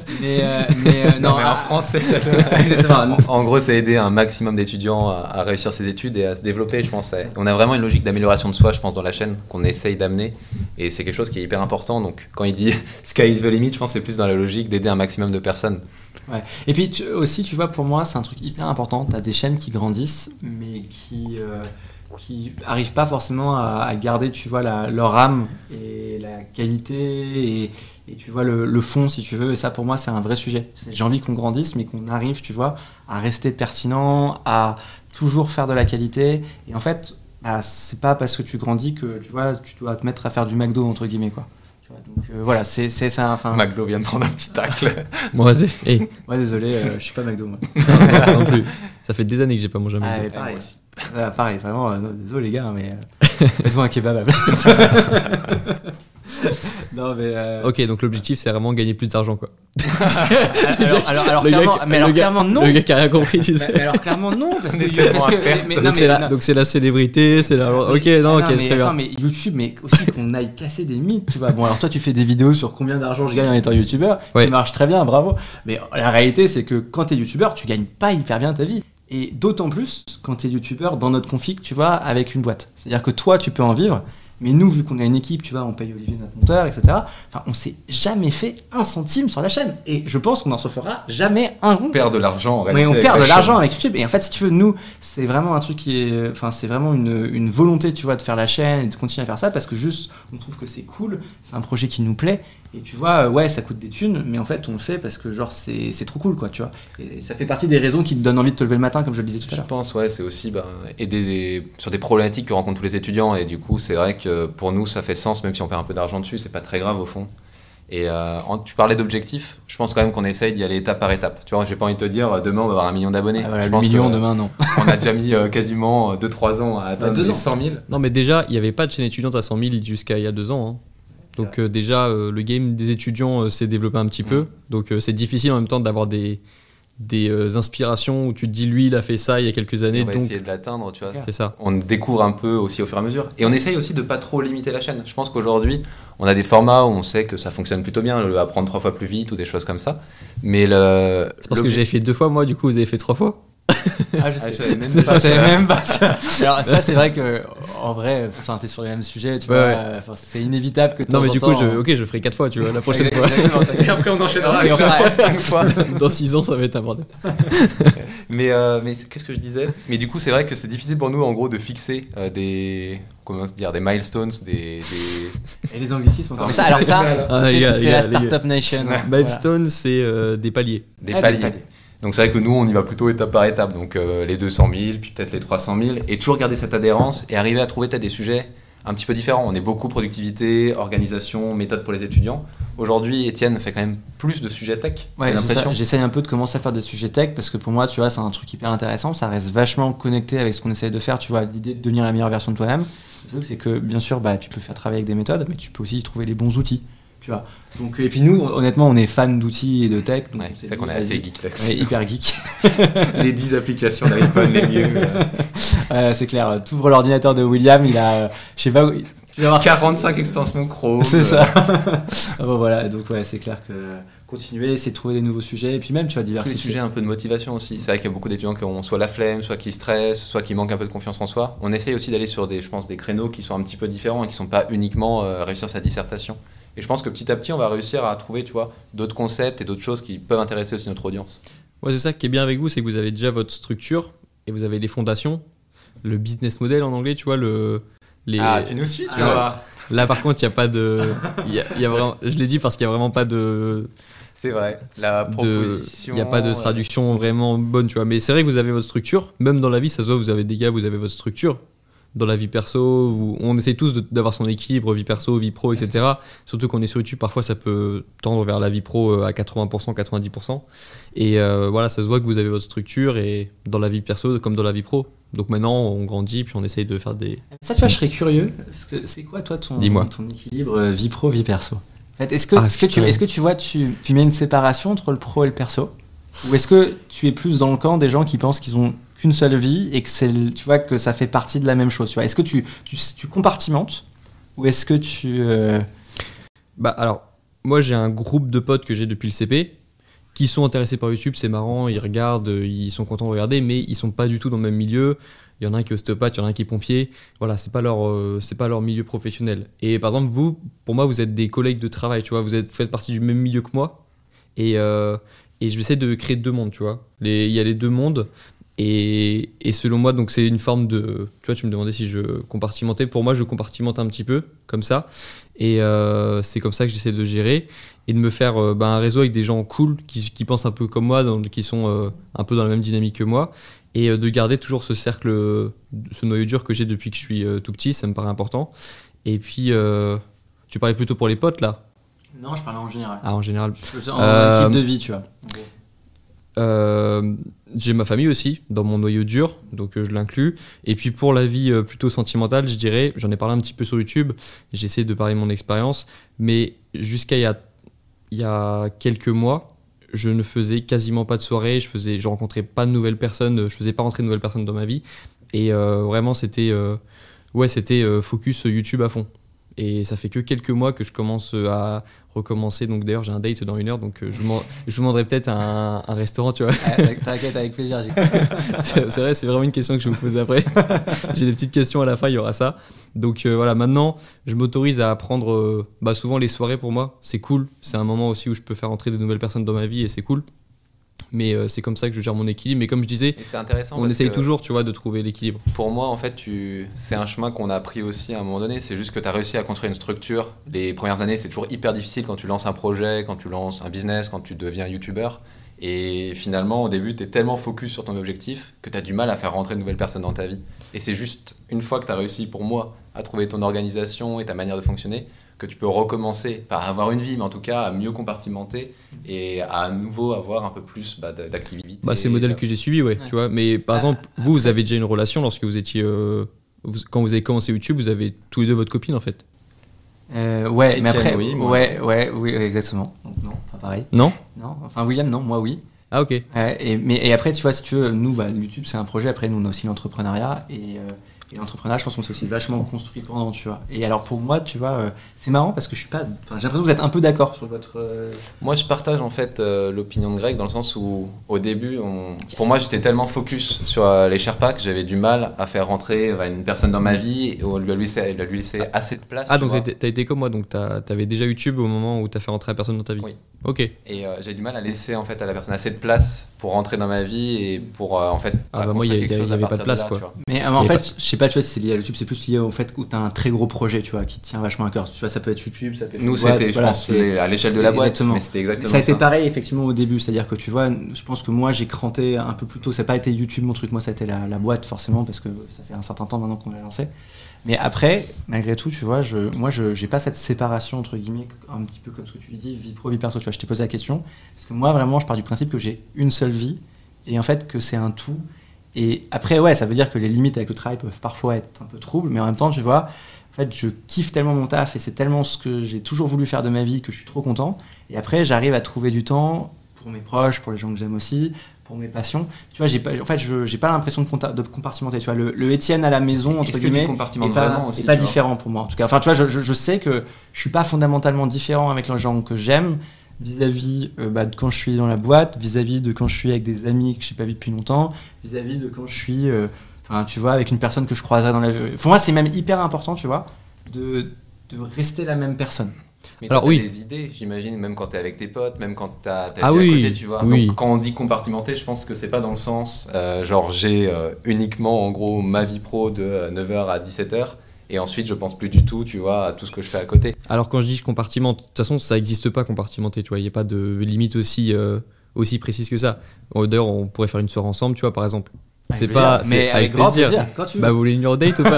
[SPEAKER 3] Mais en français, ça
[SPEAKER 2] exactement.
[SPEAKER 3] En gros, c'est aider un maximum d'étudiants à réussir ses études et à se développer, je pense. On a vraiment une logique d'amélioration de soi, je pense, dans la chaîne, qu'on essaye d'amener. Et c'est quelque chose qui est hyper important. Donc, quand il dit sky is the limit, je pense que c'est plus dans la logique d'aider un maximum de personnes.
[SPEAKER 2] Ouais. Et puis aussi, tu vois, pour moi, c'est un truc hyper important. Tu as des chaînes qui grandissent, mais qui arrivent pas forcément à garder, tu vois, leur âme et la qualité et tu vois, le fond, si tu veux. Et ça, pour moi, c'est un vrai sujet. J'ai envie qu'on grandisse, mais qu'on arrive, tu vois, à rester pertinent, à toujours faire de la qualité. Et en fait, c'est pas parce que tu grandis que, tu vois, tu dois te mettre à faire du McDo, entre guillemets, quoi. Donc voilà, c'est ça. Enfin,
[SPEAKER 3] McDo vient de prendre un petit tacle.
[SPEAKER 4] Bon, vas-y. Hey.
[SPEAKER 2] Ouais, désolé, je suis pas McDo, moi.
[SPEAKER 4] Non plus. Ça fait des années que j'ai pas mangé un McDo.
[SPEAKER 2] Pareil aussi. Pareil, vraiment, désolé les gars, mais faites-vous un kebab. Non, mais.
[SPEAKER 4] Ok, donc l'objectif c'est vraiment gagner plus d'argent quoi.
[SPEAKER 2] alors
[SPEAKER 4] Le
[SPEAKER 2] clairement,
[SPEAKER 4] gars-
[SPEAKER 2] mais alors
[SPEAKER 4] le gars-
[SPEAKER 2] clairement non.
[SPEAKER 4] Le gars qui a rien compris, tu sais.
[SPEAKER 2] Mais alors clairement non, parce
[SPEAKER 3] On
[SPEAKER 2] que.
[SPEAKER 3] est tellement
[SPEAKER 2] parce que
[SPEAKER 3] à perte.
[SPEAKER 2] mais- non,
[SPEAKER 4] Donc
[SPEAKER 2] mais-
[SPEAKER 4] c'est la,
[SPEAKER 2] non.
[SPEAKER 4] donc c'est la célébrité, c'est la. Ok,
[SPEAKER 2] Mais-
[SPEAKER 4] non, ok,
[SPEAKER 2] mais
[SPEAKER 4] c'est
[SPEAKER 2] attends,
[SPEAKER 4] bien.
[SPEAKER 2] mais YouTube, mais aussi qu'on aille casser des mythes, tu vois. Bon, alors toi, tu fais des vidéos sur combien d'argent je gagne en étant youtubeur,
[SPEAKER 4] Ouais.
[SPEAKER 2] qui marche très bien, bravo. Mais la réalité, c'est que quand t'es youtubeur, tu gagnes pas hyper bien ta vie. Et d'autant plus quand t'es youtubeur dans notre config, tu vois, avec une boîte. C'est-à-dire que toi, tu peux en vivre. Mais nous, vu qu'on a une équipe, tu vois, on paye Olivier, notre monteur, etc. Enfin, on s'est jamais fait un centime sur la chaîne. Et je pense qu'on n'en se fera jamais un rond.
[SPEAKER 3] On perd de l'argent en
[SPEAKER 2] Mais
[SPEAKER 3] réalité.
[SPEAKER 2] on
[SPEAKER 3] avec
[SPEAKER 2] perd
[SPEAKER 3] la
[SPEAKER 2] de l'argent
[SPEAKER 3] chaîne.
[SPEAKER 2] avec YouTube. Et en fait, si tu veux, nous, c'est vraiment un truc qui est. Enfin, c'est vraiment une volonté, tu vois, de faire la chaîne et de continuer à faire ça parce que juste, on trouve que c'est cool, c'est un projet qui nous plaît. Et tu vois, ouais, ça coûte des thunes, mais en fait, on le fait parce que, genre, c'est trop cool, quoi, tu vois. Et ça fait partie des raisons qui te donnent envie de te lever le matin, comme je le disais tout à
[SPEAKER 3] Je
[SPEAKER 2] l'heure.
[SPEAKER 3] pense, ouais, c'est aussi aider sur des problématiques que rencontrent tous les étudiants. Et du coup, c'est vrai que pour nous, ça fait sens, même si on perd un peu d'argent dessus, c'est pas très grave au fond. Et tu parlais d'objectifs, je pense quand même qu'on essaye d'y aller étape par étape. Tu vois, j'ai pas envie de te dire demain on va avoir 1 million d'abonnés.
[SPEAKER 2] Ah, voilà,
[SPEAKER 3] je
[SPEAKER 2] le
[SPEAKER 3] pense
[SPEAKER 2] million
[SPEAKER 3] que
[SPEAKER 2] demain, non.
[SPEAKER 3] on a déjà mis quasiment 2-3 ans à atteindre
[SPEAKER 2] 2
[SPEAKER 3] les
[SPEAKER 2] ans.
[SPEAKER 3] 100 000.
[SPEAKER 4] Non, mais déjà, il n'y avait pas de chaîne étudiante à 100 000 jusqu'à il y a 2 ans. Hein. Donc déjà, le game des étudiants s'est développé un petit peu. Donc c'est difficile en même temps d'avoir des inspirations où tu te dis, lui, il a fait ça il y a quelques années.
[SPEAKER 3] On va
[SPEAKER 4] Donc
[SPEAKER 3] essayer de l'atteindre, tu vois.
[SPEAKER 4] c'est ça.
[SPEAKER 3] On découvre un peu aussi au fur et à mesure. Et on essaye aussi de pas trop limiter la chaîne. Je pense qu'aujourd'hui, on a des formats où on sait que ça fonctionne plutôt bien, le apprendre 3 fois plus vite ou des choses comme ça. Mais
[SPEAKER 4] C'est parce que j'avais fait 2 fois, moi, du coup, vous avez fait 3 fois.
[SPEAKER 2] Ah, je
[SPEAKER 3] Ah, je
[SPEAKER 2] sais.
[SPEAKER 3] savais même
[SPEAKER 2] Je
[SPEAKER 3] pas
[SPEAKER 2] savais
[SPEAKER 3] ça.
[SPEAKER 2] même pas ça. Alors ça c'est vrai que en vrai, enfin t'es sur les mêmes sujets, tu
[SPEAKER 4] Ouais,
[SPEAKER 2] vois.
[SPEAKER 4] ouais.
[SPEAKER 2] Enfin, c'est inévitable que de
[SPEAKER 4] Non,
[SPEAKER 2] temps
[SPEAKER 4] mais
[SPEAKER 2] en
[SPEAKER 4] du coup,
[SPEAKER 2] temps,
[SPEAKER 4] je ferai 4 fois, tu vois, la prochaine fois.
[SPEAKER 2] Exactement,
[SPEAKER 3] Et après, on enchaînera
[SPEAKER 2] Et
[SPEAKER 3] avec
[SPEAKER 2] on fera-
[SPEAKER 3] 5 fois.
[SPEAKER 4] Dans 6 ans, ça va être abordé.
[SPEAKER 3] Mais qu'est-ce que je disais? Mais du coup, c'est vrai que c'est difficile pour nous, en gros, de fixer des milestones,
[SPEAKER 2] Et les anglicismes encore.
[SPEAKER 3] Ah,
[SPEAKER 2] Mais ça, alors ça,
[SPEAKER 4] Ah, les gars,
[SPEAKER 2] c'est
[SPEAKER 4] les
[SPEAKER 2] la
[SPEAKER 4] gars, les gars.
[SPEAKER 2] Startup Nation.
[SPEAKER 4] Milestone, c'est des paliers.
[SPEAKER 3] des
[SPEAKER 2] Ah,
[SPEAKER 3] paliers. Donc c'est vrai que nous, on y va plutôt étape par étape. Donc les 200 000, puis peut-être les 300 000, et toujours garder cette adhérence et arriver à trouver peut-être des sujets un petit peu différents. On est beaucoup productivité, organisation, méthode pour les étudiants. Aujourd'hui, Étienne fait quand même plus de sujets tech.
[SPEAKER 2] Ouais,
[SPEAKER 3] j'ai l'impression.
[SPEAKER 2] j'essaye un peu de commencer à faire des sujets tech parce que pour moi, tu vois, c'est un truc hyper intéressant. Ça reste vachement connecté avec ce qu'on essaye de faire. Tu vois, l'idée de devenir la meilleure version de toi-même. Le truc, c'est que bien sûr, bah, tu peux faire travailler avec des méthodes, mais tu peux aussi trouver les bons outils. Tu vois. Donc, et puis nous, honnêtement, on est fans d'outils et de tech. Donc
[SPEAKER 3] Ouais,
[SPEAKER 2] on s'est
[SPEAKER 3] c'est vrai
[SPEAKER 2] dit,
[SPEAKER 3] qu'on est
[SPEAKER 2] vas-y.
[SPEAKER 3] assez geek là.
[SPEAKER 2] On est hyper geek.
[SPEAKER 3] Les 10 applications d'iPhone les mieux.
[SPEAKER 2] C'est clair. T'ouvres l'ordinateur de William, il a, je sais pas, tu vas voir
[SPEAKER 3] 45 extensions Chrome.
[SPEAKER 2] C'est ça. Ah bon, voilà, donc ouais, c'est clair que continuer, essayer de trouver des nouveaux sujets, et puis même, tu vas
[SPEAKER 3] Tous les
[SPEAKER 2] diversifier.
[SPEAKER 3] sujets un peu de motivation aussi. C'est vrai qu'il y a beaucoup d'étudiants qui ont soit la flemme, soit qui stressent, soit qui manquent un peu de confiance en soi. On essaye aussi d'aller sur des créneaux qui sont un petit peu différents et qui ne sont pas uniquement réussir sa dissertation. Et je pense que petit à petit, on va réussir à trouver, tu vois, d'autres concepts et d'autres choses qui peuvent intéresser aussi notre audience.
[SPEAKER 4] Ouais, c'est ça qui est bien avec vous, c'est que vous avez déjà votre structure et vous avez les fondations, le business model en anglais, tu vois,
[SPEAKER 3] Ah, tu nous suis, tu
[SPEAKER 2] Ah,
[SPEAKER 3] vois.
[SPEAKER 4] Là, par contre, il n'y a pas de. Il y a vraiment... Je l'ai dit parce qu'il n'y a vraiment pas de.
[SPEAKER 3] C'est vrai. La proposition.
[SPEAKER 4] Il n'y a pas de traduction vraiment bonne, tu vois. Mais c'est vrai que vous avez votre structure. Même dans la vie, ça se voit, vous avez des gars, vous avez votre structure. Dans la vie perso, on essaie tous d'avoir son équilibre, vie perso, vie pro, etc. Surtout qu'on est sur YouTube, parfois ça peut tendre vers la vie pro à 80%, 90%. Et voilà, ça se voit que vous avez votre structure et dans la vie perso comme dans la vie pro. Donc maintenant, on grandit, puis on essaye de faire des...
[SPEAKER 2] Ça, tu vois, je serais curieux, parce que c'est quoi, toi, ton équilibre vie pro, vie perso? En fait, est-ce que tu vois, tu mets une séparation entre le pro et le perso? Ou est-ce que tu es plus dans le camp des gens qui pensent qu'ils ont qu'une seule vie et que tu vois que ça fait partie de la même chose, tu vois? Est-ce que tu compartimentes ou est-ce que tu
[SPEAKER 4] Bah alors, moi j'ai un groupe de potes que j'ai depuis le CP qui sont intéressés par YouTube, c'est marrant, ils regardent, ils sont contents de regarder, mais ils sont pas du tout dans le même milieu. Il y en a un qui est ostéopathe, il y en a un qui est pompier. Voilà, c'est pas leur milieu professionnel. Et par exemple, vous, pour moi, vous êtes des collègues de travail, tu vois, vous faites partie du même milieu que moi. Et je vais essayer de créer 2 mondes, tu vois. Il y a les 2 mondes. Et selon moi, donc c'est une forme de... Tu vois, tu me demandais si je compartimentais. Pour moi, je compartimente un petit peu, comme ça. Et c'est comme ça que j'essaie de gérer. Et de me faire un réseau avec des gens cool, qui pensent un peu comme moi, qui sont un peu dans la même dynamique que moi. Et de garder toujours ce cercle, ce noyau dur que j'ai depuis que je suis tout petit, ça me paraît important. Et puis, tu parlais plutôt pour les potes, là?
[SPEAKER 2] Non, je parlais en général.
[SPEAKER 4] Ah, en général.
[SPEAKER 2] En équipe de vie, tu vois.
[SPEAKER 4] J'ai ma famille aussi dans mon noyau dur, donc je l'inclus. Et puis pour la vie plutôt sentimentale, je dirais, j'en ai parlé un petit peu sur YouTube, j'essaie de parler de mon expérience, mais jusqu'à il y a quelques mois, je ne faisais quasiment pas de soirée, je rencontrais pas de nouvelles personnes, je faisais pas rentrer de nouvelles personnes dans ma vie. Et vraiment, c'était focus YouTube à fond. Et ça fait que quelques mois que je commence à recommencer. Donc d'ailleurs, j'ai un date dans 1 heure, donc je vous demanderai peut-être un restaurant, tu vois.
[SPEAKER 2] T'inquiète, avec plaisir.
[SPEAKER 4] C'est vrai, c'est vraiment une question que je vais vous poser après. J'ai des petites questions à la fin, il y aura ça. Donc voilà, maintenant, je m'autorise à prendre souvent les soirées pour moi. C'est cool, c'est un moment aussi où je peux faire entrer des nouvelles personnes dans ma vie et c'est cool. Mais c'est comme ça que je gère mon équilibre. Mais comme je disais,
[SPEAKER 3] c'est intéressant
[SPEAKER 4] on essaye toujours, tu vois, de trouver l'équilibre.
[SPEAKER 3] Pour moi, en fait, c'est un chemin qu'on a pris aussi à un moment donné. C'est juste que tu as réussi à construire une structure. Les premières années, c'est toujours hyper difficile quand tu lances un projet, quand tu lances un business, quand tu deviens youtubeur. Et finalement, au début, tu es tellement focus sur ton objectif que tu as du mal à faire rentrer de nouvelles personnes dans ta vie. Et c'est juste une fois que tu as réussi, pour moi, à trouver ton organisation et ta manière de fonctionner, que tu peux recommencer par avoir une vie, mais en tout cas à mieux compartimenter et à nouveau avoir un peu plus d'activité.
[SPEAKER 4] C'est le modèle que j'ai suivi, ouais. Tu vois. Mais par exemple, vous avez déjà une relation lorsque vous étiez... quand vous avez commencé YouTube, vous avez tous les deux votre copine, en fait.
[SPEAKER 2] Ouais,
[SPEAKER 3] Etienne,
[SPEAKER 2] mais après...
[SPEAKER 3] oui,
[SPEAKER 2] exactement. Donc, non, pas pareil.
[SPEAKER 4] Non ?
[SPEAKER 2] Non, enfin William, non, moi oui.
[SPEAKER 4] Ah, ok.
[SPEAKER 2] Et après, tu vois, si tu veux, nous, YouTube, c'est un projet. Après, nous, on a aussi l'entrepreneuriat. Et l'entrepreneuriat, je pense qu'on s'est aussi vachement construit pendant, tu vois. Et alors, pour moi, tu vois, c'est marrant parce que je suis pas... Enfin, j'ai l'impression que vous êtes un peu d'accord sur votre...
[SPEAKER 3] Moi, je partage en fait l'opinion de Greg dans le sens où, au début, pour moi, j'étais tellement focus sur les Sherpas que j'avais du mal à faire rentrer une personne dans ma vie et on lui laisser assez de place.
[SPEAKER 4] Ah, donc t'as été comme moi, donc t'avais déjà YouTube au moment où t'as fait rentrer la personne dans ta vie.
[SPEAKER 3] Oui.
[SPEAKER 4] Ok.
[SPEAKER 3] Et j'ai du mal à laisser en fait à la personne assez de place pour rentrer dans ma vie et pour en fait
[SPEAKER 4] moi il y avait pas de place
[SPEAKER 3] là,
[SPEAKER 4] quoi.
[SPEAKER 2] Mais en fait, je sais pas, tu vois, si c'est lié à YouTube, c'est plus lié au fait que t'as un très gros projet, tu vois, qui tient vachement à cœur. Tu vois, ça peut être YouTube, ça peut être
[SPEAKER 3] nous
[SPEAKER 2] boîte,
[SPEAKER 3] c'était, je pense, à l'échelle de la boîte,
[SPEAKER 2] exactement.
[SPEAKER 3] Mais c'était exactement
[SPEAKER 2] ça a été pareil effectivement au début, c'est-à-dire que tu vois, je pense que moi j'ai cranté un peu plus tôt. Ça n'a pas été YouTube mon truc, moi ça a été la boîte forcément parce que ça fait un certain temps maintenant qu'on l'a lancé. Mais après, malgré tout, tu vois, moi j'ai pas cette séparation entre guillemets, un petit peu comme ce que tu dis, vie pro, vie perso. Tu vois, je t'ai posé la question parce que moi vraiment, je pars du principe que j'ai une seule vie et en fait que c'est un tout. Et après, ouais, ça veut dire que les limites avec le travail peuvent parfois être un peu troubles, mais en même temps, tu vois, en fait, je kiffe tellement mon taf et c'est tellement ce que j'ai toujours voulu faire de ma vie que je suis trop content. Et après, j'arrive à trouver du temps pour mes proches, pour les gens que j'aime aussi, pour mes passions. Tu vois, j'ai pas l'impression de compartimenter. Tu vois, le Étienne à la maison, entre guillemets, est pas différent pour moi. En tout cas, enfin, tu vois, je sais que je suis pas fondamentalement différent avec les gens que j'aime, vis-à-vis de quand je suis dans la boîte, vis-à-vis de quand je suis avec des amis que je n'ai pas vu depuis longtemps, vis-à-vis de quand je suis tu vois, avec une personne que je croiserai dans la vie. Pour moi, c'est même hyper important, tu vois, de rester la même personne.
[SPEAKER 3] Mais alors oui, des idées, j'imagine, même quand t'es avec tes potes, même quand t'as à côté, tu vois.
[SPEAKER 4] Oui.
[SPEAKER 3] Donc quand on dit compartimenter, je pense que c'est pas dans le sens genre j'ai uniquement en gros ma vie pro de 9h à 17h et ensuite je pense plus du tout, tu vois, à tout ce que je fais à côté.
[SPEAKER 4] Alors quand je dis compartimente, de toute façon ça n'existe pas compartimenter, tu vois, il n'y a pas de limite aussi précise que ça. D'ailleurs on pourrait faire une soirée ensemble, tu vois, par exemple.
[SPEAKER 2] C'est pas, mais avec grand plaisir.
[SPEAKER 4] Quand tu veux. Vous voulez une date ou pas?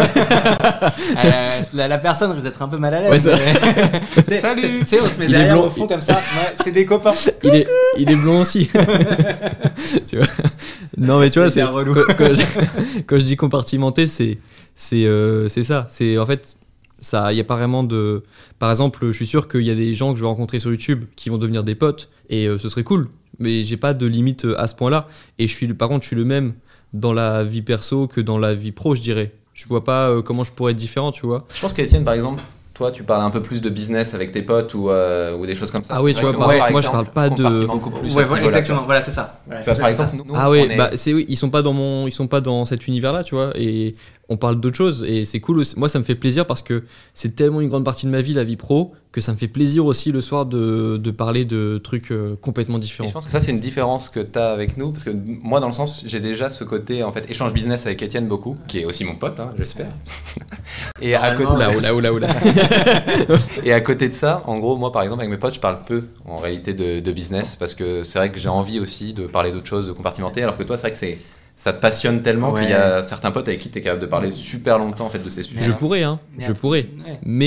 [SPEAKER 2] La personne risque d'être un peu mal à l'aise.
[SPEAKER 3] Ouais, salut.
[SPEAKER 2] Tu sais, on se met derrière au fond comme ça. Ouais, c'est des copains.
[SPEAKER 4] Il est blond aussi. Tu vois. Non mais tu vois, c'est relou. Quand je dis compartimenter, c'est ça. C'est en fait ça. Il y a pas vraiment de. Par exemple, je suis sûr qu'il y a des gens que je vais rencontrer sur YouTube qui vont devenir des potes et ce serait cool. Mais j'ai pas de limite à ce point-là. Et par contre, je suis le même dans la vie perso que dans la vie pro, je dirais. Je vois pas comment je pourrais être différent, tu vois.
[SPEAKER 3] Je pense qu'Étienne, par exemple, toi, tu parles un peu plus de business avec tes potes ou des choses comme ça.
[SPEAKER 4] Ah oui, tu vois, moi je parle pas de.
[SPEAKER 3] Beaucoup plus
[SPEAKER 2] exactement. Voilà, c'est ça. Voilà,
[SPEAKER 3] par exemple, nous,
[SPEAKER 4] ils sont pas dans cet univers-là, tu vois. Et on parle d'autres choses et c'est cool aussi. Moi, ça me fait plaisir parce que c'est tellement une grande partie de ma vie, la vie pro, que ça me fait plaisir aussi le soir de parler de trucs complètement différents.
[SPEAKER 3] Et je pense que ça, c'est une différence que tu as avec nous parce que moi, dans le sens, j'ai déjà ce côté en fait échange business avec Étienne beaucoup, qui est aussi mon pote, hein, j'espère. Et à côté,
[SPEAKER 4] oula.
[SPEAKER 3] Et à côté de ça, en gros, moi, par exemple, avec mes potes, je parle peu en réalité de business parce que c'est vrai que j'ai envie aussi de parler d'autres choses, de compartimenter, alors que toi, c'est vrai que ça te passionne tellement qu'il y a certains potes avec qui tu es capable de parler super longtemps en fait de ces sujets.
[SPEAKER 4] Je pourrais. Mais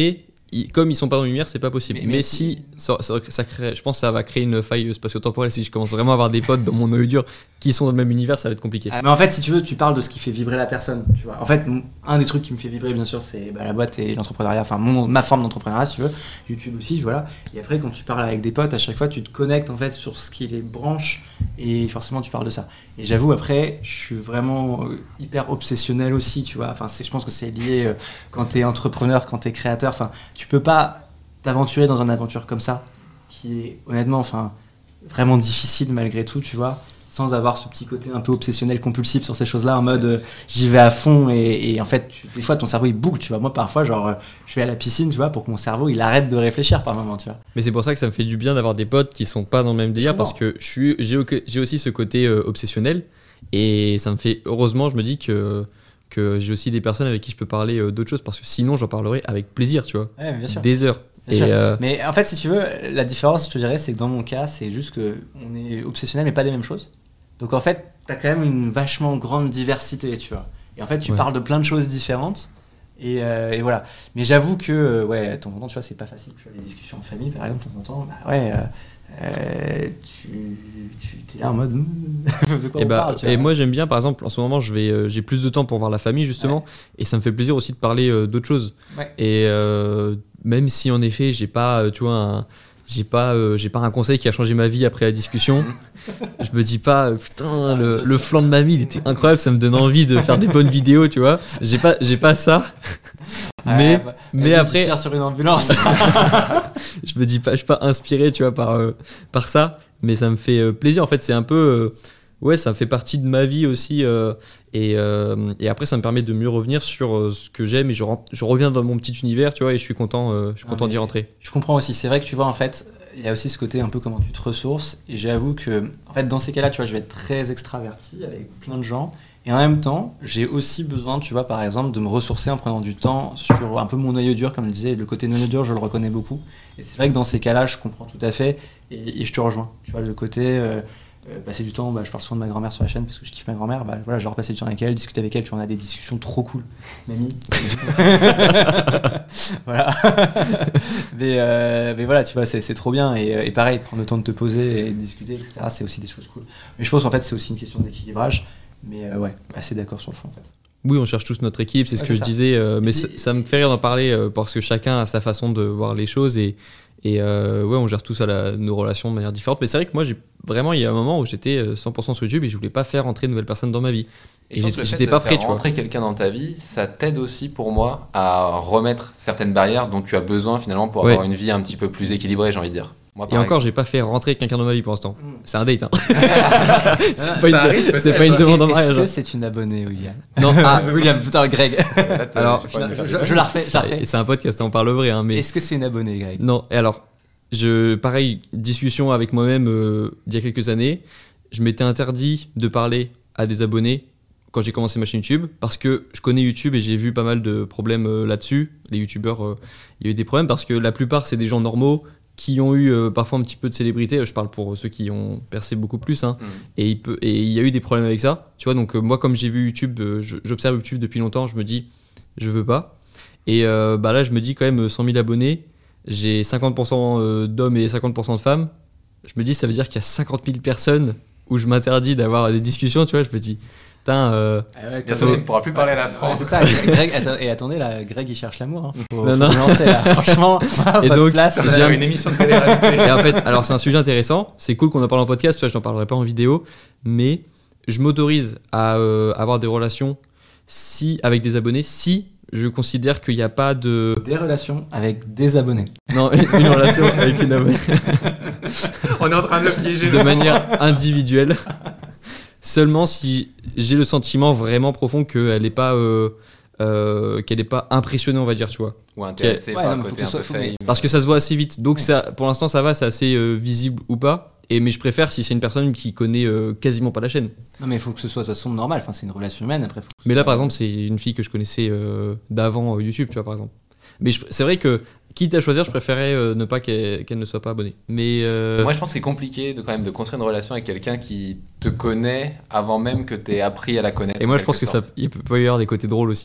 [SPEAKER 4] comme ils sont pas dans l'univers, c'est pas possible.
[SPEAKER 2] Mais
[SPEAKER 4] Mais si ça crée, je pense que ça va créer une faille spatio-temporelle. Si je commence vraiment à avoir des potes dans mon noyau dur qui sont dans le même univers, ça va être compliqué.
[SPEAKER 2] Mais en fait, si tu veux, tu parles de ce qui fait vibrer la personne. Tu vois. En fait, un des trucs qui me fait vibrer, bien sûr, c'est la boîte et l'entrepreneuriat. Enfin, ma forme d'entrepreneuriat, si tu veux. YouTube aussi, voilà. Et après, quand tu parles avec des potes, à chaque fois, tu te connectes en fait sur ce qui les branche et forcément, tu parles de ça. Et j'avoue, après, je suis vraiment hyper obsessionnel aussi, tu vois. Enfin, je pense que c'est lié quand t'es entrepreneur, quand t'es créateur. Enfin, tu peux pas t'aventurer dans une aventure comme ça, qui est honnêtement, enfin, vraiment difficile malgré tout, tu vois, sans avoir ce petit côté un peu obsessionnel, compulsif sur ces choses-là, en mode j'y vais à fond et en fait, des fois ton cerveau il boucle, tu vois. Moi parfois, genre, je vais à la piscine, tu vois, pour que mon cerveau il arrête de réfléchir par moment, tu vois.
[SPEAKER 4] Mais c'est pour ça que ça me fait du bien d'avoir des potes qui sont pas dans le même délire, parce que j'ai aussi ce côté obsessionnel et ça me fait, heureusement, je me dis que j'ai aussi des personnes avec qui je peux parler d'autres choses, parce que sinon j'en parlerai avec plaisir, tu vois,
[SPEAKER 2] Ouais, bien sûr.
[SPEAKER 4] des heures.
[SPEAKER 2] Mais en fait, si tu veux, la différence, je te dirais, c'est que dans mon cas, c'est juste qu'on est obsessionnel, mais pas des mêmes choses. Donc en fait, t'as quand même une vachement grande diversité, tu vois. Et en fait, tu parles de plein de choses différentes. Et voilà. Mais j'avoue que, de temps en temps, tu vois, c'est pas facile. Tu vois, les discussions en famille, par exemple, de temps en temps, tu es là en mode de quoi on parle, tu vois.
[SPEAKER 4] Et moi j'aime bien, par exemple, en ce moment j'ai plus de temps pour voir la famille justement, et ça me fait plaisir aussi de parler d'autres choses. Et même si en effet j'ai pas, tu vois, j'ai pas un conseil qui a changé ma vie après la discussion, je me dis pas putain le flan de mamie il était incroyable, ça me donne envie de faire des bonnes vidéos, tu vois. J'ai pas ça. Mais après,
[SPEAKER 2] tu tires sur une ambulance.
[SPEAKER 4] je me dis pas, je suis pas inspiré, tu vois, par ça, mais ça me fait plaisir. En fait, c'est un peu, ça fait partie de ma vie aussi, et après, ça me permet de mieux revenir sur ce que j'aime, et je reviens dans mon petit univers, tu vois, et je suis content d'y rentrer.
[SPEAKER 2] Je comprends aussi. C'est vrai que tu vois, en fait, il y a aussi ce côté un peu comment tu te ressources, et j'avoue que, en fait, dans ces cas-là, tu vois, je vais être très extraverti avec plein de gens. Et en même temps, j'ai aussi besoin, tu vois, par exemple, de me ressourcer en prenant du temps sur un peu mon noyau dur, comme je disais. Le côté noyau dur, je le reconnais beaucoup. Et c'est vrai que dans ces cas-là, je comprends tout à fait et je te rejoins. Tu vois, le côté passer du temps, je parle souvent de ma grand-mère sur la chaîne parce que je kiffe ma grand-mère. Voilà, je leur passer du temps avec elle, discuter avec elle, puis on a des discussions trop cool. Mamie. Voilà. mais voilà, tu vois, c'est trop bien. Et pareil, prendre le temps de te poser et de discuter, etc., c'est aussi des choses cool. Mais je pense en fait, c'est aussi une question d'équilibrage. Mais assez d'accord sur le fond en fait.
[SPEAKER 4] Oui, on cherche tous notre équipe, c'est ce que je disais, mais ça me fait rire d'en parler parce que chacun a sa façon de voir les choses et on gère tous nos relations de manière différente. Mais c'est vrai que moi, il y a un moment où j'étais 100% sur YouTube et je voulais pas faire rentrer de nouvelles personnes dans ma vie. Et j'étais pas prêt, tu vois.
[SPEAKER 3] Rentrer quelqu'un dans ta vie, ça t'aide aussi pour moi à remettre certaines barrières dont tu as besoin finalement pour avoir une vie un petit peu plus équilibrée, j'ai envie de dire. Moi,
[SPEAKER 4] et encore, j'ai pas fait rentrer quelqu'un dans ma vie pour l'instant. C'est un date. Hein. c'est pas une demande en mariage.
[SPEAKER 2] Est-ce que c'est une abonnée, William?
[SPEAKER 4] Non,
[SPEAKER 2] William, putain, Greg. Alors, je la refais.
[SPEAKER 4] C'est un podcast, on parle vrai. Hein, mais...
[SPEAKER 2] Est-ce que c'est une abonnée, Greg?
[SPEAKER 4] Non, et alors, pareil, discussion avec moi-même d'il y a quelques années. Je m'étais interdit de parler à des abonnés quand j'ai commencé ma chaîne YouTube, parce que je connais YouTube et j'ai vu pas mal de problèmes là-dessus. Les YouTubeurs, il y a eu des problèmes parce que la plupart, c'est des gens normaux qui ont eu parfois un petit peu de célébrité. Je parle pour ceux qui ont percé beaucoup plus, hein. Et il y a eu des problèmes avec ça, tu vois. Donc moi, comme j'ai vu YouTube, j'observe YouTube depuis longtemps, je me dis je veux pas. Et là je me dis quand même 100 000 abonnés, j'ai 50% d'hommes et 50% de femmes. Je me dis ça veut dire qu'il y a 50 000 personnes où je m'interdis d'avoir des discussions, tu vois. Je me dis putain,
[SPEAKER 3] bientôt tu ne pourras plus parler à la France.
[SPEAKER 2] C'est ça. Greg, et attendez là, Greg il cherche l'amour, hein. Faut
[SPEAKER 4] non.
[SPEAKER 2] lancer, là. Franchement,
[SPEAKER 4] et donc
[SPEAKER 3] place, j'ai une émission de télé-réalité.
[SPEAKER 4] Et en fait, alors c'est un sujet intéressant, c'est cool qu'on en parle en podcast, tu vois, je n'en parlerai pas en vidéo, mais je m'autorise à avoir des relations avec des abonnés si je considère qu'il n'y a pas de...
[SPEAKER 2] Des relations avec des abonnés.
[SPEAKER 4] Non, une relation avec une abonnée.
[SPEAKER 3] On est en train de le piéger.
[SPEAKER 4] De manière individuelle. Seulement si j'ai le sentiment vraiment profond qu'elle n'est pas impressionnée, on va dire, tu vois.
[SPEAKER 3] Ou intéressée par un côté un peu fame.
[SPEAKER 4] Parce que ça se voit assez vite. Donc ça, pour l'instant, ça va, c'est assez visible ou pas. Mais je préfère si c'est une personne qui connaît quasiment pas la chaîne.
[SPEAKER 2] Non, mais il faut que ce soit de toute façon normal. Enfin, c'est une relation humaine. Après,
[SPEAKER 4] mais là, par exemple, c'est une fille que je connaissais d'avant YouTube, tu vois, par exemple. Mais c'est vrai que, quitte à choisir, je préférais ne pas qu'elle ne soit pas abonnée. Mais
[SPEAKER 3] moi, je pense que c'est compliqué quand même de construire une relation avec quelqu'un qui te connaît avant même que tu aies appris à la connaître.
[SPEAKER 4] Et moi, je pense qu'il peut y avoir des côtés drôles aussi.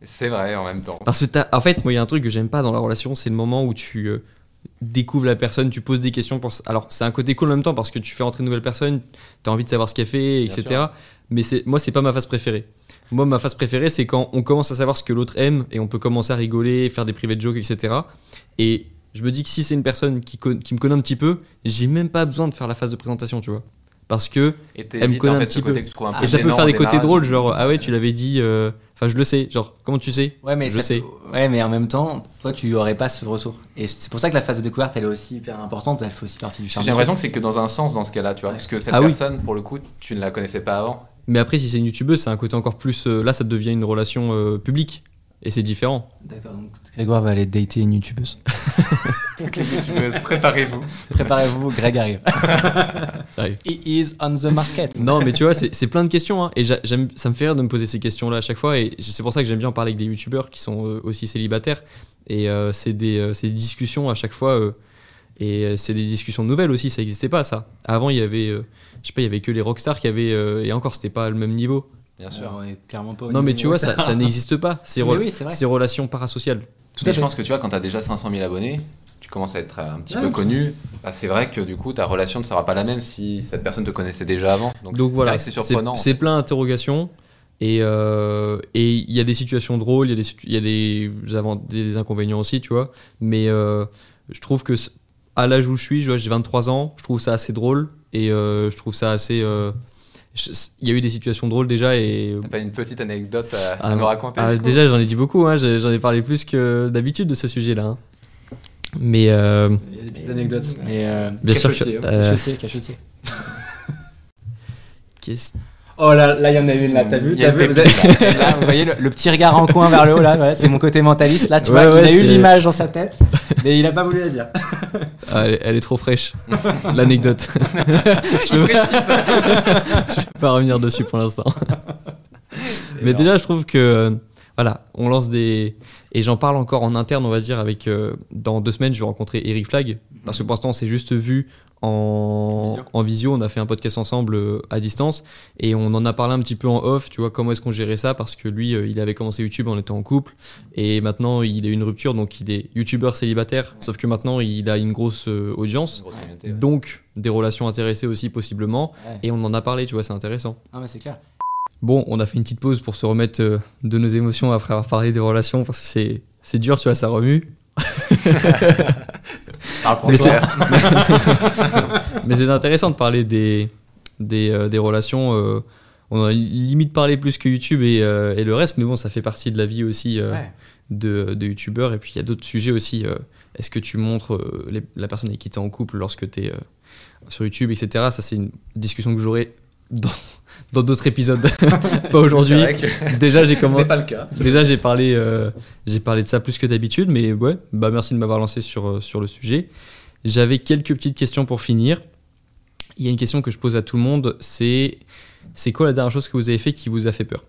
[SPEAKER 3] C'est vrai, en même temps.
[SPEAKER 4] Parce que en fait, moi, il y a un truc que j'aime pas dans la relation, c'est le moment où tu découvres la personne, tu poses des questions. Alors, c'est un côté cool en même temps parce que tu fais rentrer une nouvelle personne, tu as envie de savoir ce qu'elle fait, etc.
[SPEAKER 3] sûr.
[SPEAKER 4] Mais moi, c'est pas ma phase préférée. Moi, ma phase préférée, c'est quand on commence à savoir ce que l'autre aime et on peut commencer à rigoler, faire des private jokes, etc. Et je me dis que si c'est une personne qui me connaît un petit peu, j'ai même pas besoin de faire la phase de présentation, tu vois. Parce que
[SPEAKER 3] Et
[SPEAKER 4] elle me connaît un petit peu. Et ça peut faire des côtés drôles, genre ah ouais, tu l'avais dit. Enfin, je le sais. Genre, comment tu sais?
[SPEAKER 2] Ouais, mais
[SPEAKER 4] je le sais.
[SPEAKER 2] Ouais, mais en même temps, toi, tu aurais pas ce retour. Et c'est pour ça que la phase de découverte, elle est aussi hyper importante. Elle fait aussi partie du charme.
[SPEAKER 3] J'ai l'impression que c'est que dans un sens dans ce cas-là, tu vois. Parce que cette personne, pour le coup, tu ne la connaissais pas avant.
[SPEAKER 4] Mais après, si c'est une youtubeuse, c'est un côté encore plus. Là, ça devient une relation publique. Et c'est différent.
[SPEAKER 2] D'accord, donc Grégoire va aller dater une youtubeuse.
[SPEAKER 3] Toutes les youtubeuses, préparez-vous.
[SPEAKER 2] Préparez-vous, Greg arrive.
[SPEAKER 4] J'arrive.
[SPEAKER 2] He is on the market.
[SPEAKER 4] Non, mais tu vois, c'est plein de questions. Hein, et ça me fait rire de me poser ces questions-là à chaque fois. Et c'est pour ça que j'aime bien en parler avec des youtubeurs qui sont aussi célibataires. Et c'est des discussions à chaque fois. Et c'est des discussions nouvelles aussi, ça n'existait pas ça. Avant, il y avait, je sais pas, il y avait que les rockstars qui avaient. Et encore, c'était pas le même niveau.
[SPEAKER 3] Bien sûr.
[SPEAKER 2] On est clairement pas au
[SPEAKER 4] Non, mais
[SPEAKER 2] niveau
[SPEAKER 4] tu vois,
[SPEAKER 2] rockstar.
[SPEAKER 4] ça n'existe pas. Ces relations parasociales.
[SPEAKER 3] Tout à fait. Je pense que tu vois, quand tu as déjà 500 000 abonnés, tu commences à être un petit peu connu. Bah, c'est vrai que du coup, ta relation ne sera pas la même si cette personne te connaissait déjà avant. Donc
[SPEAKER 4] voilà,
[SPEAKER 3] c'est surprenant.
[SPEAKER 4] C'est plein d'interrogations. Et il y a des situations drôles, il y a des inconvénients aussi, tu vois. Mais je trouve que à l'âge où je suis, j'ai 23 ans, je trouve ça assez drôle. Et je trouve ça assez. Il y a eu des situations drôles déjà. Et
[SPEAKER 3] t'as pas une petite anecdote à me raconter?
[SPEAKER 4] Déjà, j'en ai dit beaucoup. Hein, j'en ai parlé plus que d'habitude de ce sujet-là. Hein. Mais. Il y a
[SPEAKER 2] des petites anecdotes. Mais
[SPEAKER 4] bien sûr.
[SPEAKER 2] Cachotier.
[SPEAKER 5] Oh là, il y en a une là, t'as vu,
[SPEAKER 2] là, vous voyez le petit regard en coin vers le haut là, voilà, c'est mon côté mentaliste. Là, tu vois, il a eu l'image dans sa tête, mais il a pas voulu la dire.
[SPEAKER 4] Elle est trop fraîche, l'anecdote. Je vais pas revenir dessus pour l'instant. Mais déjà, je trouve que voilà, on lance des. Et j'en parle encore en interne, on va dire, avec. Dans 2 semaines, je vais rencontrer Eric Flag. Parce que pour l'instant, on s'est juste vu en visio. On a fait un podcast ensemble à distance. Et on en a parlé un petit peu en off, tu vois, comment est-ce qu'on gérait ça. Parce que lui, il avait commencé YouTube en étant en couple. Et maintenant, il a eu une rupture. Donc, il est youtubeur célibataire. Sauf que maintenant, il a une grosse audience. Donc, des relations intéressées aussi, possiblement. Ouais. Et on en a parlé, tu vois, c'est intéressant.
[SPEAKER 2] Ah, mais c'est clair.
[SPEAKER 4] Bon, on a fait une petite pause pour se remettre de nos émotions après avoir parlé des relations, parce que c'est dur, tu vois, ça remue. Mais c'est intéressant de parler des relations. On a limite parlé plus que YouTube et le reste, mais bon, ça fait partie de la vie aussi de youtubeurs. Et puis il y a d'autres sujets aussi. Est-ce que tu montres la personne avec qui tu es en couple lorsque tu es sur YouTube, etc. Ça, c'est une discussion que j'aurai dans d'autres épisodes. Pas aujourd'hui.
[SPEAKER 3] C'est vrai que
[SPEAKER 4] déjà j'ai commencé.
[SPEAKER 3] Ce n'est pas le cas.
[SPEAKER 4] Déjà j'ai parlé de ça plus que d'habitude, mais ouais, bah merci de m'avoir lancé sur le sujet. J'avais quelques petites questions pour finir. Il y a une question que je pose à tout le monde, c'est quoi la dernière chose que vous avez fait qui vous a fait peur?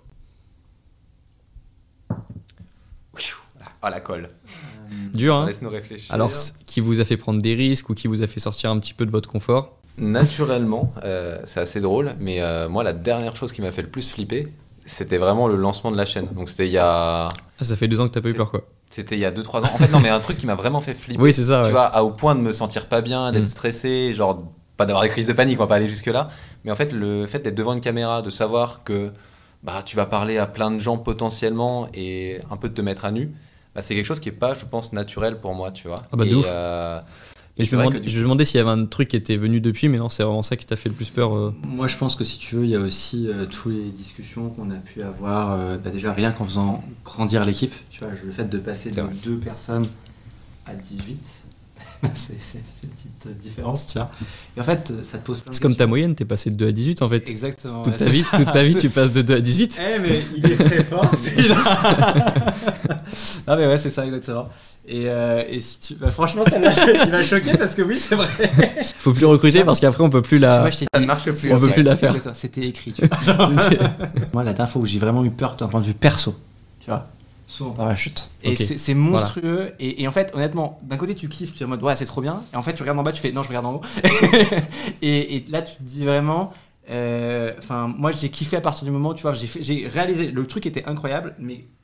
[SPEAKER 3] Ah, la colle.
[SPEAKER 4] Dur, hein?
[SPEAKER 3] Laisse-nous réfléchir.
[SPEAKER 4] Alors, qui vous a fait prendre des risques ou qui vous a fait sortir un petit peu de votre confort?
[SPEAKER 3] Naturellement, c'est assez drôle, mais moi, la dernière chose qui m'a fait le plus flipper, c'était vraiment le lancement de la chaîne. Donc, c'était il y a...
[SPEAKER 4] Ah, ça fait 2 ans que t'as pas eu peur, quoi.
[SPEAKER 3] C'était il y a 2-3 ans. En fait, non, mais un truc qui m'a vraiment fait flipper.
[SPEAKER 4] Oui, c'est ça, ouais.
[SPEAKER 3] Tu vois, au point de me sentir pas bien, d'être stressé, genre, pas d'avoir des crises de panique, on va pas aller jusque-là. Mais en fait, le fait d'être devant une caméra, de savoir que bah, tu vas parler à plein de gens potentiellement et un peu de te mettre à nu, bah, c'est quelque chose qui est pas, je pense, naturel pour moi, tu vois.
[SPEAKER 4] Ah bah, de ouf. Et je me demandais s'il y avait un truc qui était venu depuis, mais non, c'est vraiment ça qui t'a fait le plus peur.
[SPEAKER 2] Moi, je pense que si tu veux, il y a aussi toutes les discussions qu'on a pu avoir, déjà rien qu'en faisant grandir l'équipe. Tu vois, le fait de passer de 2 personnes à 18, c'est une petite différence, tu vois. Et en fait, ça te pose plein de
[SPEAKER 4] C'est comme ta moyenne, t'es passé de 2 à 18 en fait.
[SPEAKER 2] Exactement.
[SPEAKER 4] Toute ta vie, tu passes de 2 à 18.
[SPEAKER 5] Mais il est très fort, celui-là.
[SPEAKER 2] Non, mais ouais, c'est ça, exactement. Et si tu... Bah, franchement, il m'a choqué parce que oui, c'est vrai.
[SPEAKER 4] Faut plus recruter parce qu'après on peut plus la.
[SPEAKER 2] Moi,
[SPEAKER 3] ça ne marche plus.
[SPEAKER 4] On peut plus la faire.
[SPEAKER 2] C'était écrit. Tu vois. Moi, la dernière fois où j'ai vraiment eu peur d'un point de vue perso, tu vois, saut en parachute. Et okay. c'est monstrueux. Voilà. Et en fait, honnêtement, d'un côté tu kiffes, tu es en mode ouais, c'est trop bien. Et en fait, tu regardes en bas, tu fais non, je regarde en haut. et là, tu te dis vraiment. Moi, j'ai kiffé à partir du moment, tu vois, j'ai réalisé le truc était incroyable, mais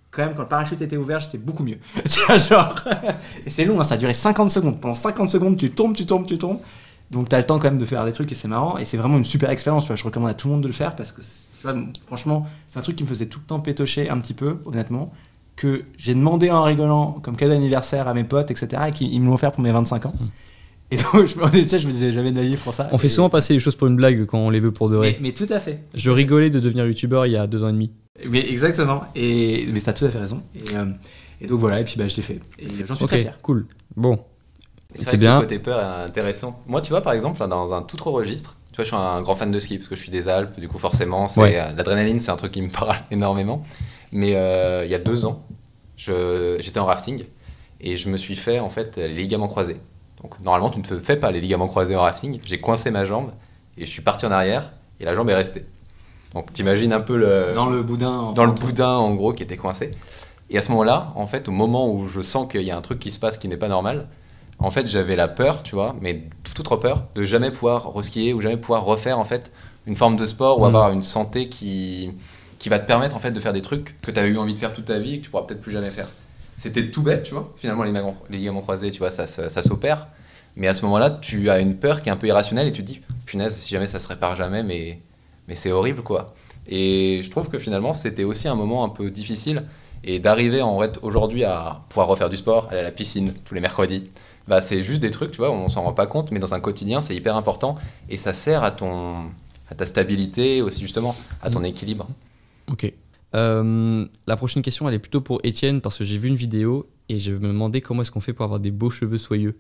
[SPEAKER 2] quand même, quand le parachute était ouvert, j'étais beaucoup mieux. Tu vois, genre. Et c'est long, hein, ça a duré 50 secondes. Pendant 50 secondes, tu tombes. Donc, t'as le temps quand même de faire des trucs et c'est marrant. Et c'est vraiment une super expérience. Tu vois, je recommande à tout le monde de le faire parce que, tu vois, franchement, c'est un truc qui me faisait tout le temps pétocher un petit peu, honnêtement. Que j'ai demandé en rigolant comme cadeau d'anniversaire à mes potes, etc. Et qu'ils me l'ont offert pour mes 25 ans. Et donc, je me disais jamais de la vie pour ça.
[SPEAKER 4] On fait souvent passer les choses pour une blague quand on les veut pour de vrai.
[SPEAKER 2] Mais tout à fait.
[SPEAKER 4] Je rigolais de devenir youtubeur il y a 2 ans et demi.
[SPEAKER 2] Mais exactement. Mais t'as tout à fait raison. Et donc voilà, et puis je l'ai fait. Et j'en suis très fier.
[SPEAKER 4] Cool. Bon.
[SPEAKER 3] C'est bien. Le côté peur est intéressant. Moi, tu vois, par exemple, là, dans un tout autre registre, tu vois, je suis un grand fan de ski parce que je suis des Alpes, du coup, forcément, l'adrénaline, c'est un truc qui me parle énormément. Mais il y a 2 ans, j'étais en rafting et je me suis fait en fait les ligaments croisés. Donc normalement, tu ne fais pas les ligaments croisés en rafting. J'ai coincé ma jambe et je suis parti en arrière et la jambe est restée. Donc t'imagines un peu
[SPEAKER 2] dans le boudin.
[SPEAKER 3] Dans le boudin en gros qui était coincé. Et à ce moment-là, en fait, au moment où je sens qu'il y a un truc qui se passe qui n'est pas normal, en fait, j'avais la peur, tu vois, mais toute autre peur de jamais pouvoir reskier ou jamais pouvoir refaire en fait une forme de sport ou avoir une santé qui va te permettre en fait de faire des trucs que tu as eu envie de faire toute ta vie et que tu pourras peut-être plus jamais faire. C'était tout bête, tu vois. Finalement, les ligaments croisés, tu vois, ça s'opère. Mais à ce moment-là, tu as une peur qui est un peu irrationnelle et tu te dis, punaise, si jamais ça se répare jamais, mais c'est horrible, quoi. Et je trouve que finalement, c'était aussi un moment un peu difficile. Et d'arriver en fait aujourd'hui à pouvoir refaire du sport, aller à la piscine tous les mercredis, bah, c'est juste des trucs, tu vois, on s'en rend pas compte, mais dans un quotidien, c'est hyper important. Et ça sert à ta stabilité, aussi justement, à ton équilibre.
[SPEAKER 4] Ok. La prochaine question, elle est plutôt pour Étienne parce que j'ai vu une vidéo et je me demandais comment est-ce qu'on fait pour avoir des beaux cheveux soyeux.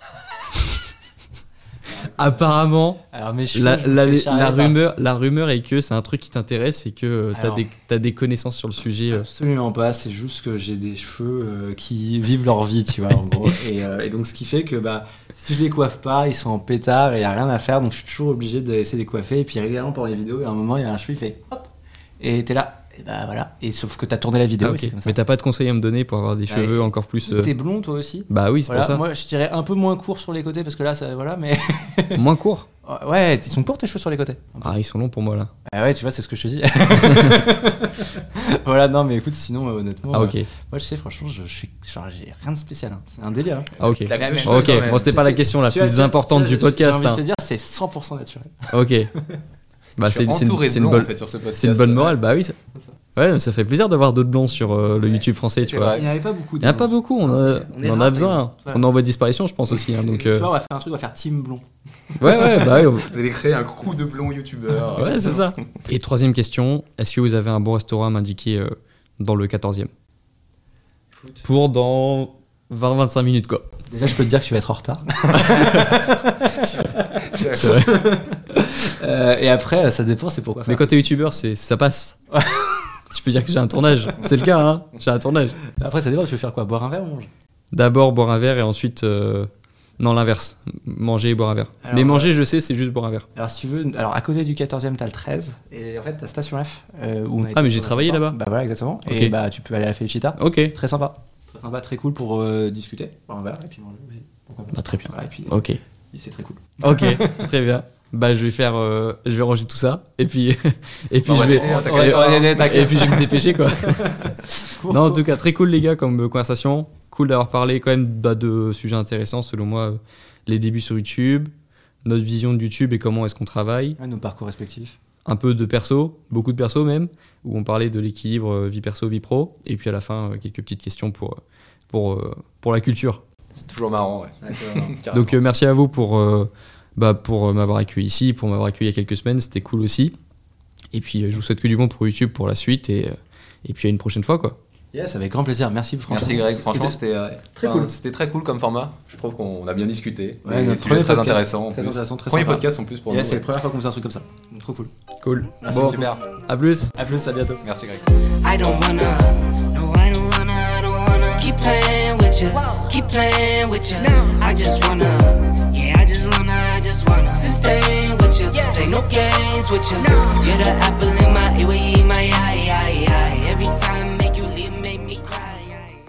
[SPEAKER 4] Apparemment, alors la rumeur est que c'est un truc qui t'intéresse et que t'as des connaissances sur le sujet.
[SPEAKER 2] Absolument pas, c'est juste que j'ai des cheveux qui vivent leur vie, tu vois, en gros. Et donc ce qui fait que si je les coiffe pas, ils sont en pétard et il n'y a rien à faire, donc je suis toujours obligé d'essayer de les coiffer. Et puis régulièrement pendant les vidéos, à un moment, il y a un cheveu, il fait hop, et t'es là. Et voilà. Et sauf que t'as tourné la vidéo.
[SPEAKER 4] Okay.
[SPEAKER 2] Comme ça.
[SPEAKER 4] Mais t'as pas de conseils à me donner pour avoir des cheveux encore plus.
[SPEAKER 2] T'es blond toi aussi.
[SPEAKER 4] Bah oui, c'est pour ça.
[SPEAKER 2] Moi, je dirais un peu moins court sur les côtés parce que là, ça, voilà, mais.
[SPEAKER 4] Moins court.
[SPEAKER 2] Ouais, ils sont courts tes cheveux sur les côtés.
[SPEAKER 4] Ah, ils sont longs pour moi là.
[SPEAKER 2] Ah ouais, tu vois, c'est ce que je te dis. Voilà, non, mais écoute, sinon, honnêtement.
[SPEAKER 4] Ah ok.
[SPEAKER 2] Moi, je sais, franchement, j'ai rien de spécial. Hein. C'est un délire. Hein.
[SPEAKER 4] Ah ok. Ok. Bon, c'était pas la question la plus importante du podcast.
[SPEAKER 2] J'ai envie de te dire, c'est 100% naturel.
[SPEAKER 4] Ok. Bah, c'est une bonne morale. Bah oui. Ouais, ça fait plaisir d'avoir d'autres blonds sur le YouTube français, tu vois.
[SPEAKER 2] Il n'y en avait pas beaucoup.
[SPEAKER 4] Il n'y en a pas beaucoup, on en a besoin. On est en voie de disparition, je pense aussi. Hein, donc,
[SPEAKER 2] tu vois, on va faire Team Blond.
[SPEAKER 4] Ouais, bah oui.
[SPEAKER 3] Vous allez créer un crew de blonds youtubeurs.
[SPEAKER 4] Ouais, c'est ça. Et troisième question, est-ce que vous avez un bon restaurant à m'indiquer dans le 14e ? Pour dans 20-25 minutes, quoi.
[SPEAKER 2] Déjà, je peux te dire que tu vas être en retard.
[SPEAKER 4] C'est vrai.
[SPEAKER 2] Et après, ça dépend, c'est pourquoi.
[SPEAKER 4] Mais quand t'es youtubeur, ça passe. Je peux dire que j'ai un tournage. C'est le cas, hein. J'ai un tournage.
[SPEAKER 2] Après, ça dépend, tu veux faire quoi ? Boire un verre ou manger ?
[SPEAKER 4] D'abord boire un verre et ensuite... Non, l'inverse. Manger et boire un verre. Alors, mais manger, je sais, c'est juste boire un verre.
[SPEAKER 2] Alors, si tu veux... Alors, à côté du 14e, t'as le 13. Et en fait, t'as Station F. Où
[SPEAKER 4] mais j'ai travaillé là-bas.
[SPEAKER 2] Bah voilà, exactement.
[SPEAKER 4] Okay.
[SPEAKER 2] Et tu peux aller à la Felicita.
[SPEAKER 4] Ok.
[SPEAKER 2] Très sympa. Très sympa, très cool pour discuter, boire un verre et puis manger aussi. Pourquoi pas.
[SPEAKER 4] Très bien.
[SPEAKER 2] Voilà, et puis,
[SPEAKER 4] ok.
[SPEAKER 2] C'est très cool.
[SPEAKER 4] Ok, très bien. Bah je vais ranger tout ça et puis je vais me dépêcher quoi. Non, en tout cas très cool les gars comme conversation, cool d'avoir parlé quand même de sujets intéressants selon moi, les débuts sur YouTube, notre vision de YouTube et comment est-ce qu'on travaille,
[SPEAKER 2] nos parcours respectifs.
[SPEAKER 4] Un peu de perso, beaucoup de perso même, où on parlait de l'équilibre vie perso vie pro et puis à la fin quelques petites questions pour la culture.
[SPEAKER 3] C'est toujours marrant, ouais.
[SPEAKER 4] Donc merci à vous pour m'avoir accueilli ici, pour m'avoir accueilli il y a quelques semaines, c'était cool aussi. Et puis je vous souhaite que du bon pour YouTube pour la suite et puis à une prochaine fois quoi.
[SPEAKER 2] Yes, avec grand plaisir, merci Franck.
[SPEAKER 3] Merci Greg, franchement c'était
[SPEAKER 2] très cool.
[SPEAKER 3] C'était très cool comme format, je trouve qu'on a bien discuté.
[SPEAKER 2] Ouais, notre
[SPEAKER 3] premier
[SPEAKER 2] très
[SPEAKER 3] intéressant.
[SPEAKER 2] Très intéressant, très
[SPEAKER 3] premier
[SPEAKER 2] sympa.
[SPEAKER 3] podcast en plus pour nous.
[SPEAKER 2] C'est la première fois qu'on faisait un truc comme ça, donc trop cool.
[SPEAKER 4] Cool.
[SPEAKER 2] Merci
[SPEAKER 4] bon,
[SPEAKER 3] super.
[SPEAKER 4] À plus,
[SPEAKER 2] à bientôt.
[SPEAKER 3] Merci Greg.
[SPEAKER 6] I don't wanna keep playing with you, keep playing with you. I just wanna sustain with you. Play no games with you. You're the apple in my eye, my eye. Every time make you leave, make me cry.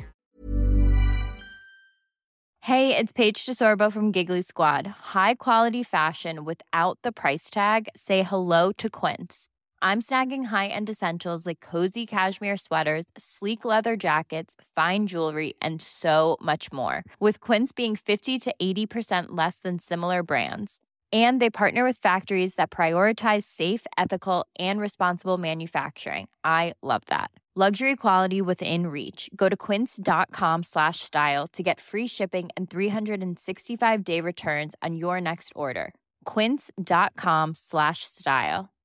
[SPEAKER 7] Hey, it's Paige DeSorbo from Giggly Squad. High quality fashion without the price tag. Say hello to Quince. I'm snagging high-end essentials like cozy cashmere sweaters, sleek leather jackets, fine jewelry, and so much more. With Quince being 50 to 80% less than similar brands. And they partner with factories that prioritize safe, ethical, and responsible manufacturing. I love that. Luxury quality within reach. Go to quince.com/style to get free shipping and 365-day returns on your next order. Quince.com/style.